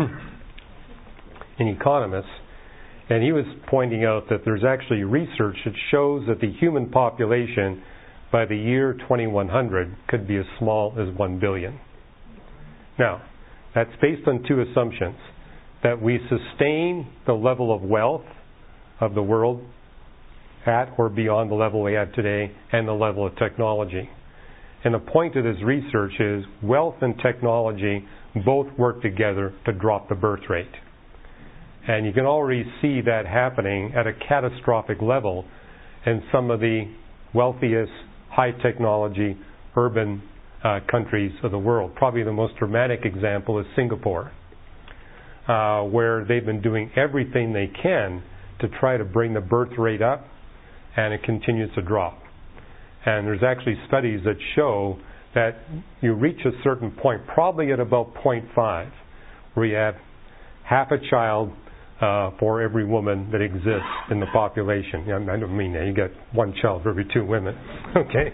an economist, and he was pointing out that there's actually research that shows that the human population by the year 2100 could be as small as 1 billion. Now, that's based on two assumptions. That we sustain the level of wealth of the world at or beyond the level we have today and the level of technology. And the point of this research is wealth and technology both work together to drop the birth rate. And you can already see that happening at a catastrophic level in some of the wealthiest, high technology, urban countries of the world. Probably the most dramatic example is Singapore, where they've been doing everything they can to try to bring the birth rate up, and it continues to drop. And there's actually studies that show that you reach a certain point, probably at about 0.5, where you have half a child for every woman that exists in the population. I don't mean that. You get one child for every 2 women. Okay.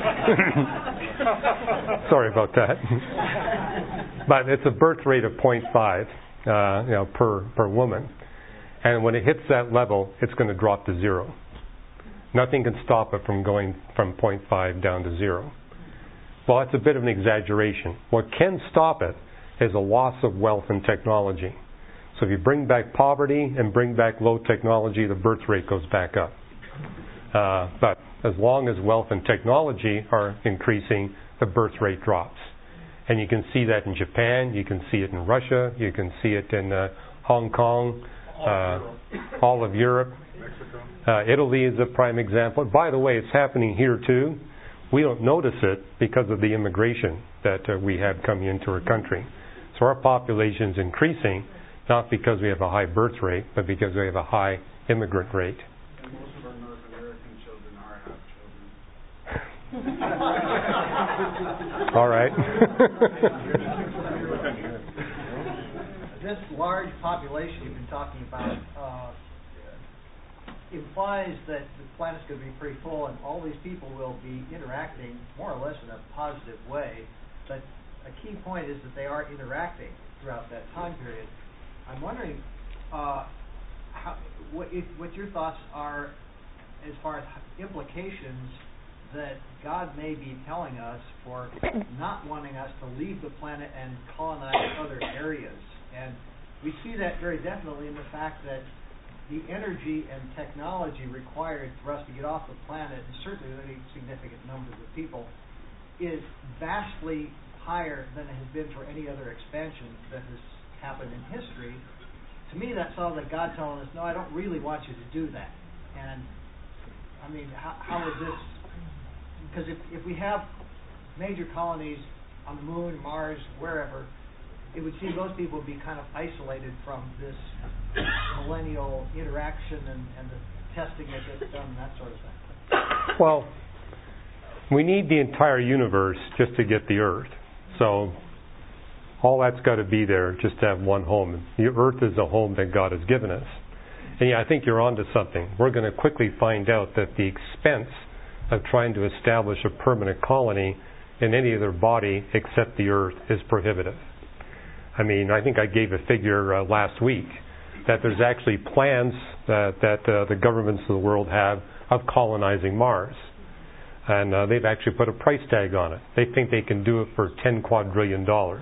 Sorry about that. But it's a birth rate of 0.5 per woman. And when it hits that level, it's going to drop to 0. Nothing can stop it from going from 0.5 down to 0. Well, that's a bit of an exaggeration. What can stop it is a loss of wealth and technology. So if you bring back poverty and bring back low technology, the birth rate goes back up. But as long as wealth and technology are increasing, the birth rate drops. And you can see that in Japan, you can see it in Russia, you can see it in Hong Kong, all of Europe. Italy is a prime example. By the way, it's happening here too. we don't notice it because of the immigration that we have coming into our country. So our population is increasing, not because we have a high birth rate, but because we have a high immigrant rate. And most of our North American children have children. All right. This large population you've been talking about implies that the planet's going to be pretty full, and all these people will be interacting more or less in a positive way. But a key point is that they are interacting throughout that time period. I'm wondering what your thoughts are as far as implications that God may be telling us for not wanting us to leave the planet and colonize other areas. And we see that very definitely in the fact that the energy and technology required for us to get off the planet, and certainly with any significant numbers of people, is vastly higher than it has been for any other expansion that has happened in history. To me, that's all that God telling us, no, I don't really want you to do that. And, I mean, how is this? Because if we have major colonies on the moon, Mars, wherever, it would seem those people would be kind of isolated from this millennial interaction and the testing that gets done and that sort of thing. Well, we need the entire universe just to get the Earth. So all that's got to be there just to have one home. The Earth is a home that God has given us. And yeah, I think you're onto something. We're going to quickly find out that the expense of trying to establish a permanent colony in any other body except the Earth is prohibitive. I mean, I think I gave a figure last week that there's actually plans that the governments of the world have of colonizing Mars. And they've actually put a price tag on it. They think they can do it for $10 quadrillion. So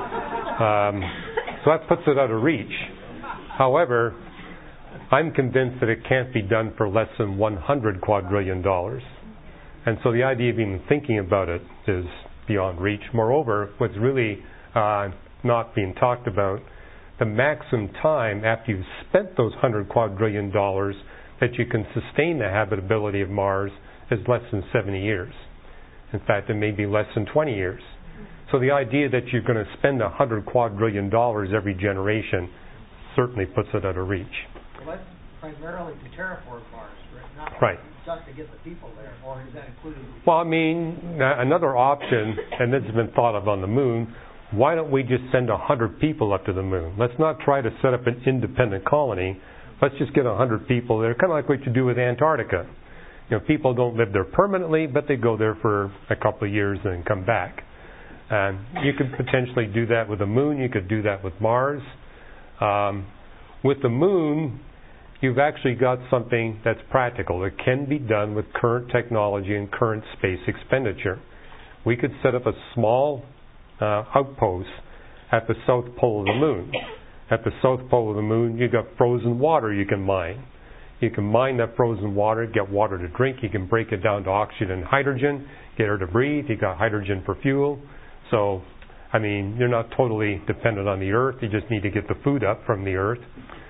that puts it out of reach. However, I'm convinced that it can't be done for less than $100 quadrillion. And so the idea of even thinking about it is beyond reach. Moreover, what's really not being talked about, the maximum time after you've spent those $100 quadrillion that you can sustain the habitability of Mars is less than 70 years. In fact, it may be less than 20 years. So the idea that you're going to spend $100 quadrillion every generation certainly puts it out of reach. Well, that's primarily to terraform Mars, right? Not right. Just to get the people there, or is that including? Well, I mean, another option, and this has been thought of on the moon, why don't we just send 100 people up to the moon? Let's not try to set up an independent colony. Let's just get 100 people there, kind of like what you do with Antarctica. You know, people don't live there permanently, but they go there for a couple of years and then come back. And you could potentially do that with the moon. You could do that with Mars. With the moon, you've actually got something that's practical. It can be done with current technology and current space expenditure. We could set up a small outpost at the south pole of the moon. At the south pole of the moon, you've got frozen water you can mine. You can mine that frozen water, get water to drink. You can break it down to oxygen and hydrogen, get air to breathe. You got hydrogen for fuel. So, I mean, you're not totally dependent on the Earth. You just need to get the food up from the Earth.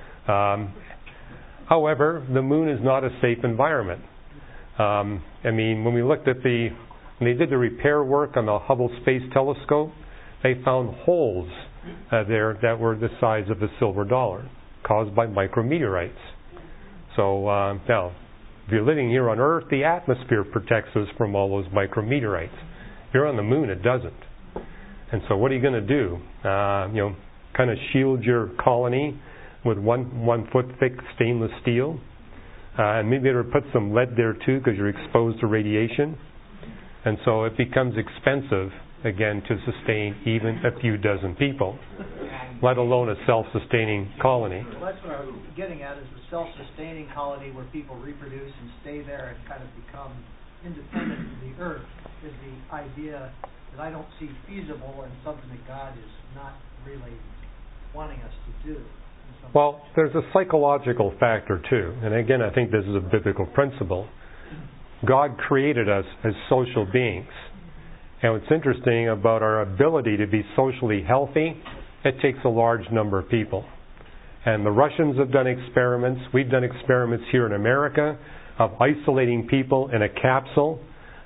However, the moon is not a safe environment. I mean, when we looked at when they did the repair work on the Hubble Space Telescope, they found holes there that were the size of a silver dollar, caused by micrometeorites. So now, if you're living here on Earth, the atmosphere protects us from all those micrometeorites. If you're on the moon, it doesn't. And so what are you going to do? Kind of shield your colony with 1 foot thick stainless steel, and maybe put some lead there too because you're exposed to radiation. And so it becomes expensive, again, to sustain even a few dozen people, let alone a self-sustaining colony. Well, that's what I was getting at, is the self-sustaining colony where people reproduce and stay there and kind of become independent of the Earth is the idea that I don't see feasible and something that God is not really wanting us to do. Well, there's a psychological factor too. And again, I think this is a biblical principle. God created us as social beings. And what's interesting about our ability to be socially healthy, it takes a large number of people. And the Russians have done experiments. We've done experiments here in America of isolating people in a capsule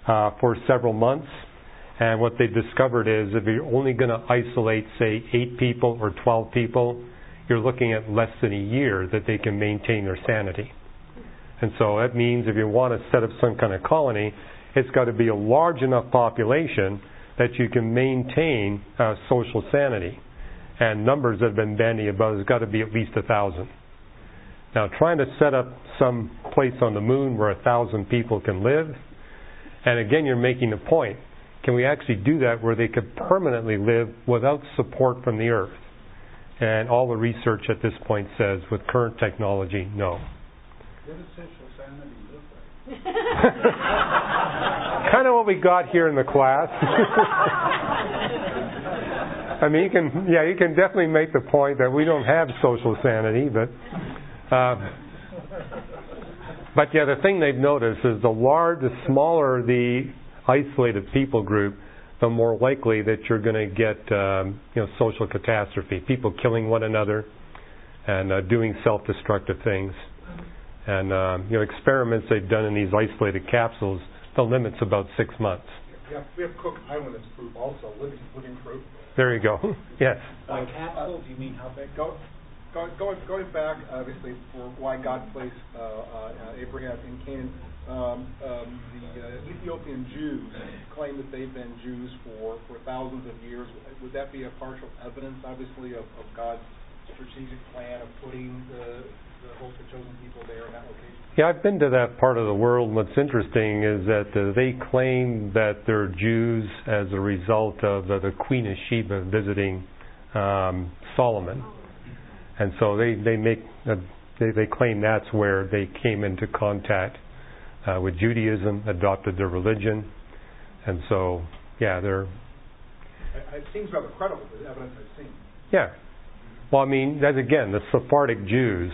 for several months. And what they discovered is if you're only going to isolate, say, 8 people or 12 people, you're looking at less than a year that they can maintain their sanity. And so that means if you want to set up some kind of colony, it's got to be a large enough population that you can maintain social sanity. And numbers that have been bandied about has got to be at least 1,000. Now, trying to set up some place on the moon where 1,000 people can live, and again, you're making the point, can we actually do that where they could permanently live without support from the Earth? And all the research at this point says, with current technology, no. What does social sanity look like? Kind of what we got here in the class. I mean, you can definitely make the point that we don't have social sanity, but the thing they've noticed is the smaller the isolated people group, the more likely that you're going to get social catastrophe, people killing one another and doing self-destructive things. And experiments they've done in these isolated capsules, the limit's about 6 months. We have Cook Island as proof also, living proof. There you go. Yes. By capsule, do you mean how big? Going back, obviously, for why God placed Abraham in Canaan, the Ethiopian Jews claim that they've been Jews for thousands of years. Would that be a partial evidence, obviously, of God's strategic plan of putting the hope of chosen people there in that location? Yeah, I've been to that part of the world. What's interesting is that they claim that they're Jews as a result of the Queen of Sheba visiting Solomon. And so they claim that's where they came into contact with Judaism, adopted their religion, and so they're. It seems rather credible, the evidence I've seen. Yeah, well, I mean, that's again the Sephardic Jews,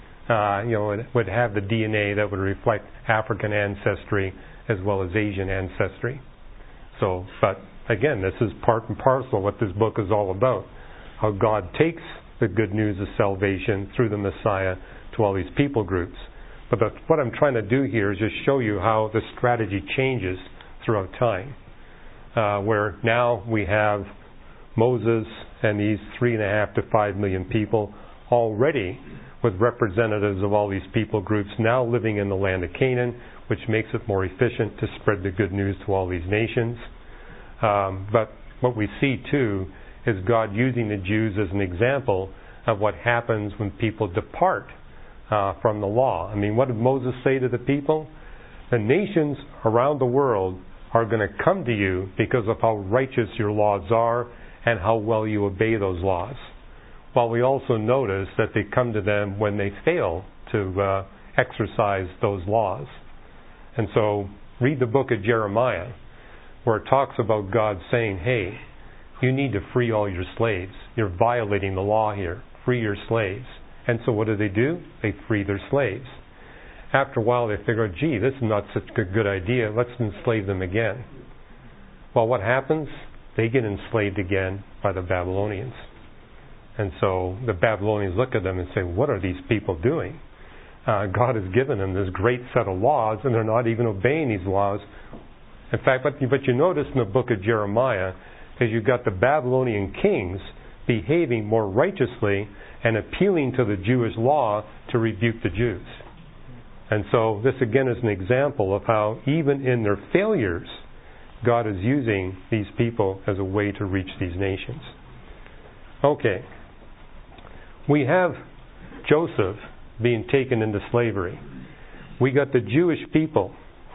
would have the DNA that would reflect African ancestry as well as Asian ancestry. So, but again, this is part and parcel of what this book is all about: how God takes the good news of salvation through the Messiah to all these people groups. But what I'm trying to do here is just show you how the strategy changes throughout time. Where now we have Moses and these 3.5 to 5 million people already with representatives of all these people groups now living in the land of Canaan, which makes it more efficient to spread the good news to all these nations. But what we see too is God using the Jews as an example of what happens when people depart from the law. I mean, what did Moses say to the people? The nations around the world are going to come to you because of how righteous your laws are and how well you obey those laws. While we also notice that they come to them when they fail to exercise those laws. And so, read the book of Jeremiah, where it talks about God saying, hey, you need to free all your slaves. You're violating the law here. Free your slaves. And so what do? They free their slaves. After a while they figure, gee, this is not such a good idea. Let's enslave them again. Well, what happens? They get enslaved again by the Babylonians. And so the Babylonians look at them and say, what are these people doing? God has given them this great set of laws, and they're not even obeying these laws. In fact, but you notice in the book of Jeremiah, is you've got the Babylonian kings behaving more righteously and appealing to the Jewish law to rebuke the Jews. And so this again is an example of how even in their failures, God is using these people as a way to reach these nations. Okay. We have Joseph being taken into slavery. We got the Jewish people.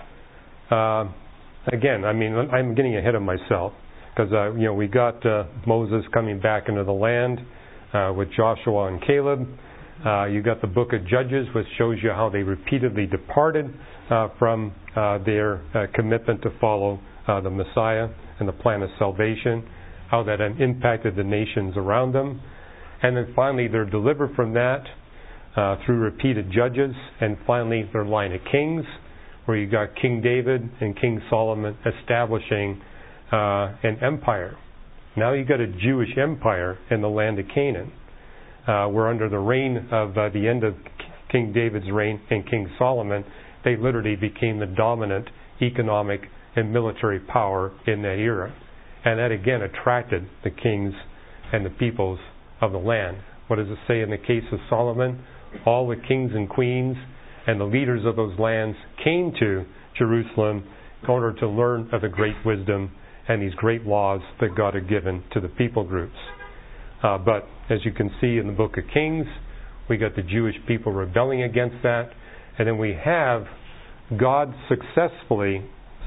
Again, I mean, I'm getting ahead of myself. Because, we got Moses coming back into the land with Joshua and Caleb. You got the book of Judges, which shows you how they repeatedly departed from their commitment to follow the Messiah and the plan of salvation, how that impacted the nations around them. And then finally they're delivered from that through repeated judges, and finally their line of kings, where you got King David and King Solomon establishing an empire. Now you got a Jewish empire in the land of Canaan. Where under the reign of the end of King David's reign and King Solomon, they literally became the dominant economic and military power in that era. And that again attracted the kings and the peoples of the land. What does it say in the case of Solomon? All the kings and queens and the leaders of those lands came to Jerusalem in order to learn of the great wisdom and these great laws that God had given to the people groups. But as you can see in the book of Kings, we got the Jewish people rebelling against that, and then we have God successively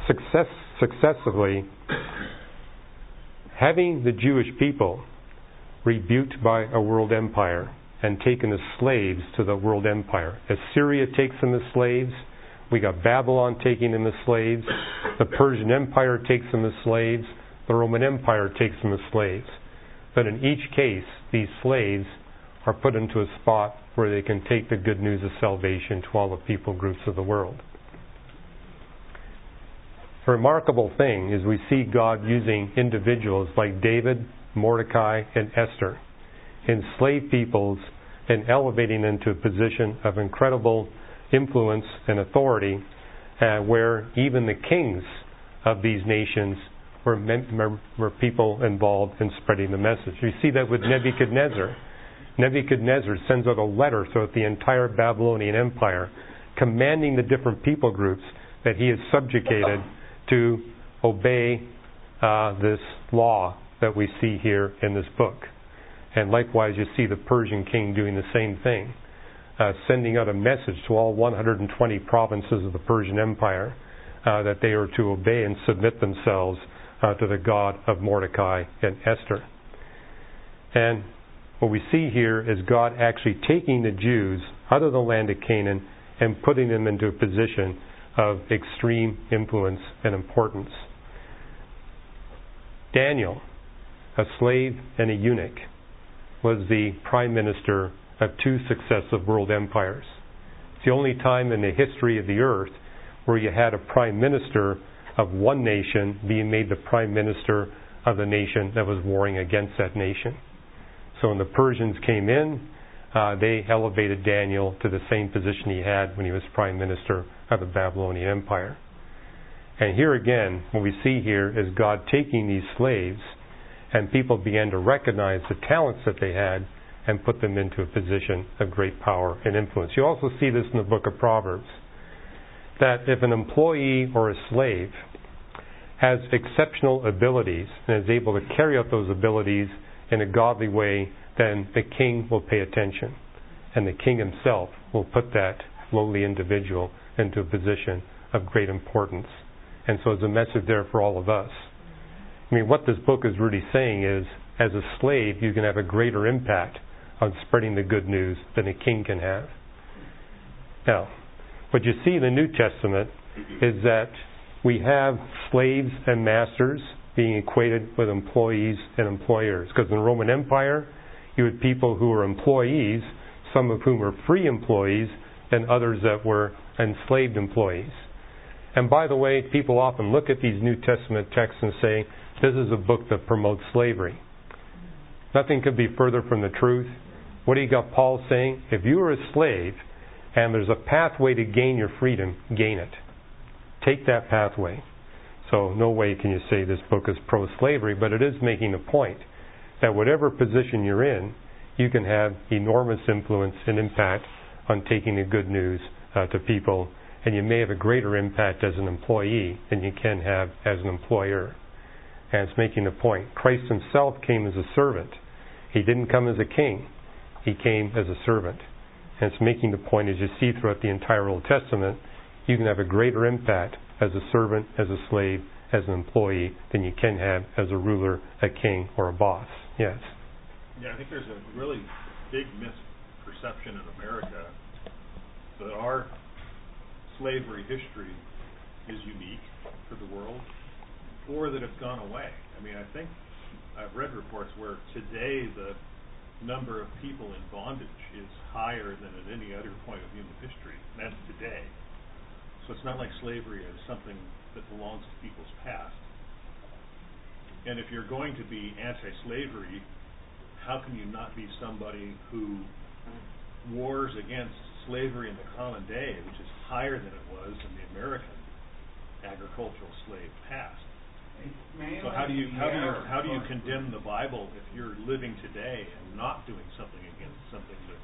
having the Jewish people rebuked by a world empire and taken as slaves to the world empire. Assyria takes them as slaves. We got Babylon taking them as slaves. The Persian Empire takes them as slaves. The Roman Empire takes them as slaves. But in each case, these slaves are put into a spot where they can take the good news of salvation to all the people groups of the world. A remarkable thing is we see God using individuals like David, Mordecai, and Esther, enslaved peoples, and elevating them to a position of incredible influence and authority, where even the kings of these nations were people involved in spreading the message. You see that with Nebuchadnezzar. Nebuchadnezzar sends out a letter throughout the entire Babylonian Empire, commanding the different people groups that he is subjugated to obey this law that we see here in this book. And likewise, you see the Persian king doing the same thing, sending out a message to all 120 provinces of the Persian Empire that they are to obey and submit themselves to the God of Mordecai and Esther. And what we see here is God actually taking the Jews out of the land of Canaan and putting them into a position of extreme influence and importance. Daniel, a slave and a eunuch, was the prime minister of two successive world empires. It's the only time in the history of the earth where you had a prime minister of one nation being made the prime minister of the nation that was warring against that nation. So when the Persians came in, they elevated Daniel to the same position he had when he was prime minister of the Babylonian Empire. And here again, what we see here is God taking these slaves, and people began to recognize the talents that they had and put them into a position of great power and influence. You also see this in the book of Proverbs, that if an employee or a slave has exceptional abilities and is able to carry out those abilities in a godly way, then the king will pay attention. And the king himself will put that lowly individual into a position of great importance. And so there's a message there for all of us. I mean, what this book is really saying is, as a slave, you can have a greater impact on spreading the good news than a king can have. Now, what you see in the New Testament is that we have slaves and masters being equated with employees and employers. Because in the Roman Empire, you had people who were employees, some of whom were free employees, and others that were enslaved employees. And by the way, people often look at these New Testament texts and say, this is a book that promotes slavery. Nothing could be further from the truth. What do you got Paul saying? If you are a slave and there's a pathway to gain your freedom, gain it. Take that pathway. So no way can you say this book is pro-slavery, but it is making a point that whatever position you're in, you can have enormous influence and impact on taking the good news to people, and you may have a greater impact as an employee than you can have as an employer. And it's making the point. Christ himself came as a servant. He didn't come as a king. He came as a servant. And it's making the point, as you see throughout the entire Old Testament, you can have a greater impact as a servant, as a slave, as an employee than you can have as a ruler, a king, or a boss. Yes? Yeah, I think there's a really big misperception in America that our slavery history is unique for the world, or that it's gone away. I mean, I think I've read reports where today the number of people in bondage is higher than at any other point of human history. That's today. So it's not like slavery is something that belongs to people's past. And if you're going to be anti-slavery, how can you not be somebody who wars against slavery in the common day, which is higher than it was in the American agricultural slave past. Mainly So how do you Europe. condemn the Bible if you're living today and not doing something against something that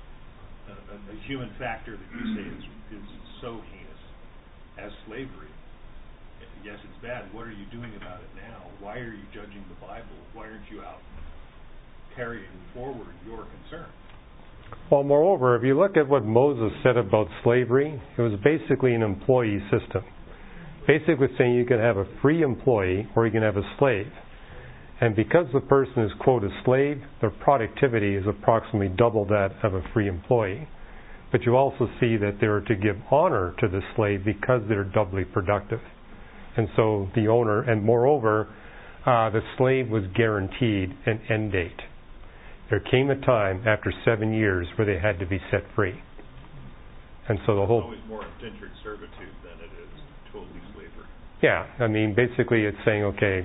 a human factor that you say is so heinous as slavery? Yes, it's bad. What are you doing about it now? Why are you judging the Bible? Why aren't you out carrying forward your concern? Well, moreover, if you look at what Moses said about slavery, it was basically an employee system. Basically saying you can have a free employee or you can have a slave. And because the person is, quote, a slave, their productivity is approximately double that of a free employee. But you also see that they are to give honor to the slave because they're doubly productive. And so the owner, and moreover, the slave was guaranteed an end date. There came a time after 7 years where they had to be set free. And so the whole... It's always more indentured servitude than it is totally slavery. Yeah, I mean, basically it's saying, okay,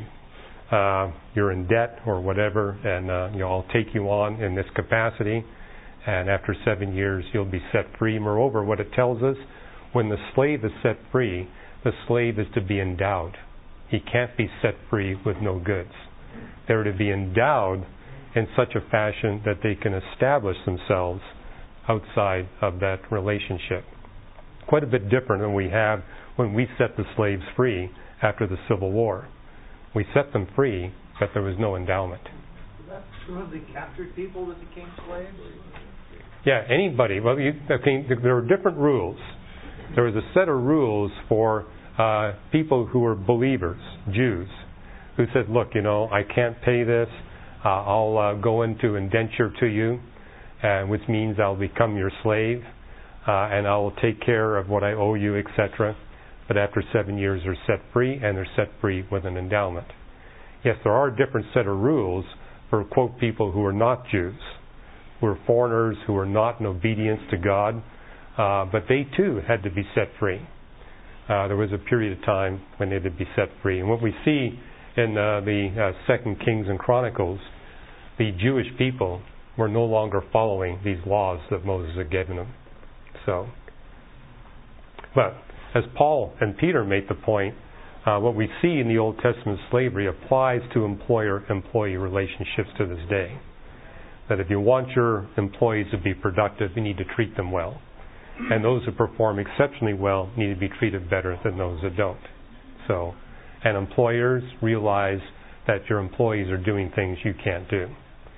you're in debt or whatever, and I'll take you on in this capacity, and after 7 years you'll be set free. Moreover, what it tells us, when the slave is set free, the slave is to be endowed. He can't be set free with no goods. They're to be endowed in such a fashion that they can establish themselves outside of that relationship. Quite a bit different than we have when we set the slaves free after the Civil War. We set them free, but there was no endowment. Is that true of the captured people that became slaves? Yeah, anybody. Well, there were different rules. There was a set of rules for people who were believers, Jews, who said, look, I can't pay this. I'll go into indenture to you, which means I'll become your slave, and I will take care of what I owe you, etc. But after 7 years, they're set free, and they're set free with an endowment. Yes, there are a different set of rules for, quote, people who are not Jews, who are foreigners, who are not in obedience to God, but they too had to be set free. There was a period of time when they had to be set free. And what we see in the 2 Kings and Chronicles, the Jewish people were no longer following these laws that Moses had given them. But as Paul and Peter made the point, what we see in the Old Testament slavery applies to employer-employee relationships to this day. That if you want your employees to be productive, you need to treat them well. And those who perform exceptionally well need to be treated better than those that don't. And employers realize that your employees are doing things you can't do.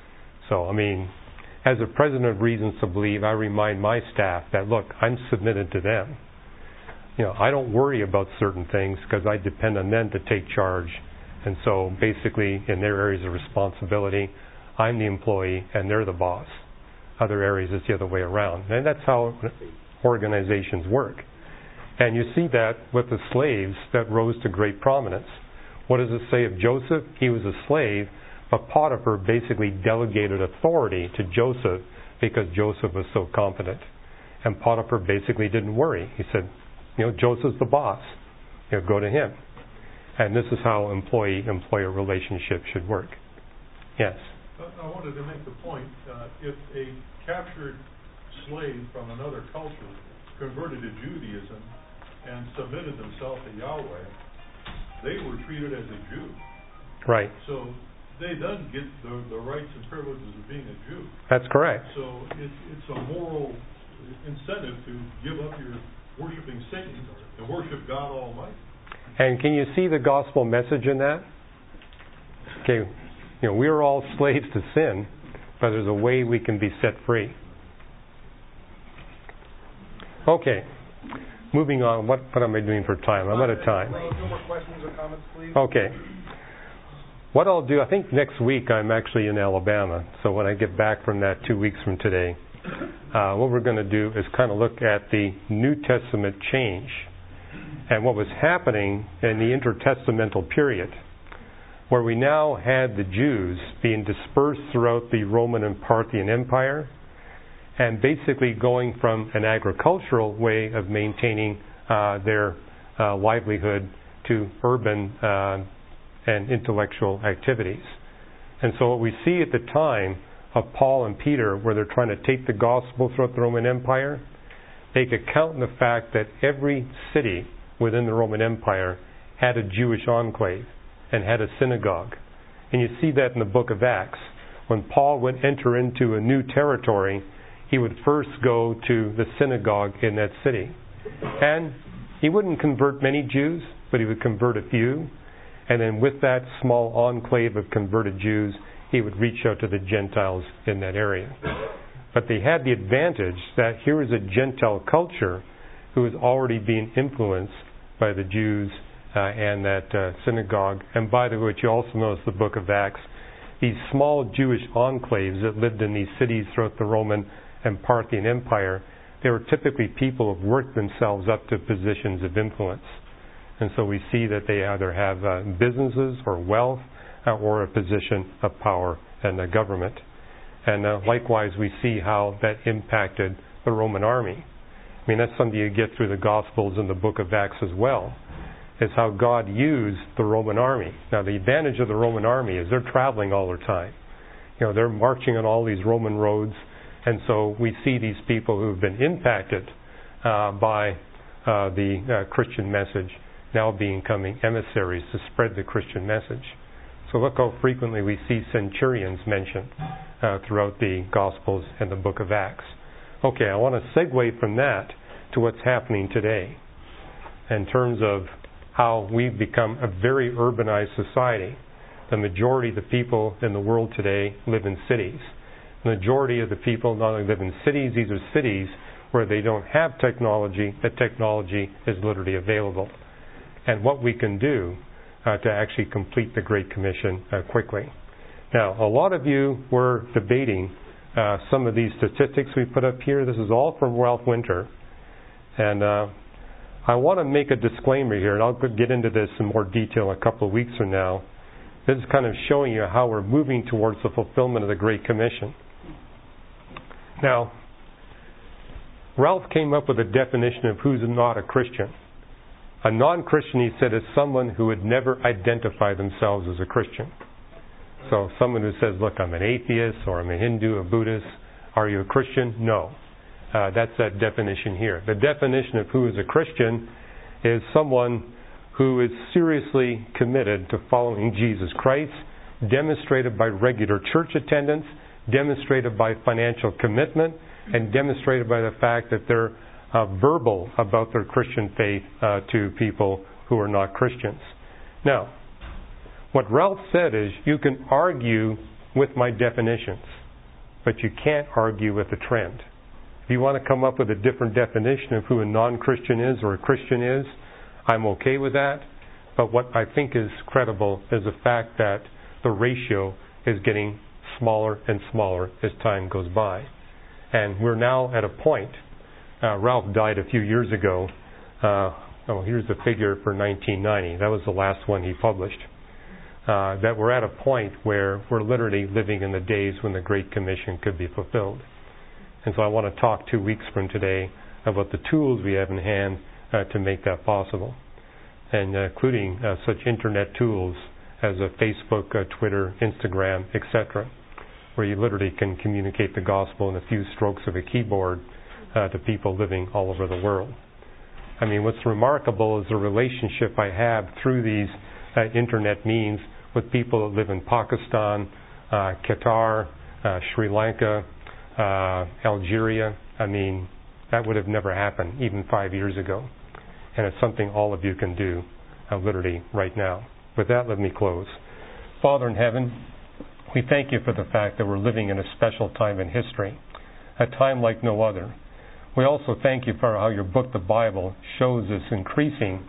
As a president of Reasons to Believe, I remind my staff that, look, I'm submitted to them. I don't worry about certain things because I depend on them to take charge. And so basically in their areas of responsibility, I'm the employee and they're the boss. Other areas it's the other way around. And that's how organizations work. And you see that with the slaves that rose to great prominence. What does it say of Joseph? He was a slave, but Potiphar basically delegated authority to Joseph because Joseph was so competent. And Potiphar basically didn't worry. He said, Joseph's the boss. Go to him. And this is how employee-employer relationships should work. Yes? I wanted to make the point, if a captured slave from another culture converted to Judaism and submitted themselves to Yahweh, they were treated as a Jew. Right. So they then get the rights and privileges of being a Jew. That's correct. So it's a moral incentive to give up your worshiping Satan and worship God Almighty. And can you see the gospel message in that? Okay, we are all slaves to sin, but there's a way we can be set free. Okay, moving on. What am I doing for time? I'm out of time. No more questions or comments, please. Okay. What I'll do, I think next week I'm actually in Alabama. So when I get back from that 2 weeks from today, what we're going to do is kind of look at the New Testament change and what was happening in the intertestamental period, where we now had the Jews being dispersed throughout the Roman and Parthian Empire, and basically going from an agricultural way of maintaining their livelihood to urban and intellectual activities. And so what we see at the time of Paul and Peter, where they're trying to take the gospel throughout the Roman Empire, they could count on the fact that every city within the Roman Empire had a Jewish enclave and had a synagogue. And you see that in the book of Acts. When Paul would enter into a new territory, he would first go to the synagogue in that city. And he wouldn't convert many Jews, but he would convert a few. And then with that small enclave of converted Jews, he would reach out to the Gentiles in that area. But they had the advantage that here is a Gentile culture who is already being influenced by the Jews and that synagogue. And by the way, what you also notice in the book of Acts, these small Jewish enclaves that lived in these cities throughout the Roman and Parthian Empire, they were typically people who worked themselves up to positions of influence. And so we see that they either have businesses or wealth or a position of power in the government. And likewise, we see how that impacted the Roman army. I mean, that's something you get through the Gospels and the book of Acts as well, is how God used the Roman army. Now, the advantage of the Roman army is they're traveling all the time. You know, they're marching on all these Roman roads, and so we see these people who have been impacted by the Christian message now becoming emissaries to spread the Christian message. So look how frequently we see centurions mentioned throughout the Gospels and the book of Acts. Okay, I want to segue from that to what's happening today in terms of how we've become a very urbanized society. The majority of the people in the world today live in cities. The majority of the people not only live in cities, these are cities where they don't have technology, the technology is literally available. And what we can do to actually complete the Great Commission quickly. Now, a lot of you were debating some of these statistics we put up here. This is all from Ralph Winter. And I want to make a disclaimer here, and I'll get into this in more detail a couple of weeks from now. This is kind of showing you how we're moving towards the fulfillment of the Great Commission. Now, Ralph came up with a definition of who's not a Christian. A non-Christian, he said, is someone who would never identify themselves as a Christian. So someone who says, look, I'm an atheist, or I'm a Hindu, a Buddhist. Are you a Christian? No. That's that definition here. The definition of who is a Christian is someone who is seriously committed to following Jesus Christ, demonstrated by regular church attendance, demonstrated by financial commitment, and demonstrated by the fact that they're verbal about their Christian faith to people who are not Christians. Now, what Ralph said is you can argue with my definitions, but you can't argue with the trend. If you want to come up with a different definition of who a non-Christian is or a Christian is, I'm okay with that. But what I think is credible is the fact that the ratio is getting smaller and smaller as time goes by. And we're now at a point. Ralph died a few years ago. Here's the figure for 1990. That was the last one he published. That we're at a point where we're literally living in the days when the Great Commission could be fulfilled. And so I want to talk 2 weeks from today about the tools we have in hand to make that possible, and including such internet tools as Facebook, Twitter, Instagram, etc., where you literally can communicate the gospel in a few strokes of a keyboard to people living all over the world. I mean, what's remarkable is the relationship I have through these internet means with people that live in Pakistan, Qatar, Sri Lanka, Algeria. I mean, that would have never happened even 5 years ago. And it's something all of you can do literally right now. With that, let me close. Father in heaven, we thank you for the fact that we're living in a special time in history, a time like no other. We also thank you for how your book, the Bible, shows us increasing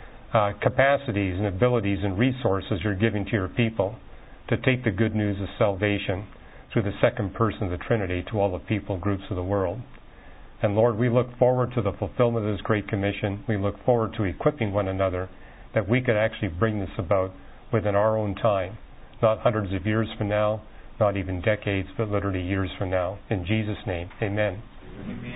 capacities and abilities and resources you're giving to your people to take the good news of salvation through the second person of the Trinity to all the people groups of the world. And Lord, we look forward to the fulfillment of this Great Commission. We look forward to equipping one another that we could actually bring this about within our own time, not hundreds of years from now, not even decades, but literally years from now. In Jesus' name, amen. Amen.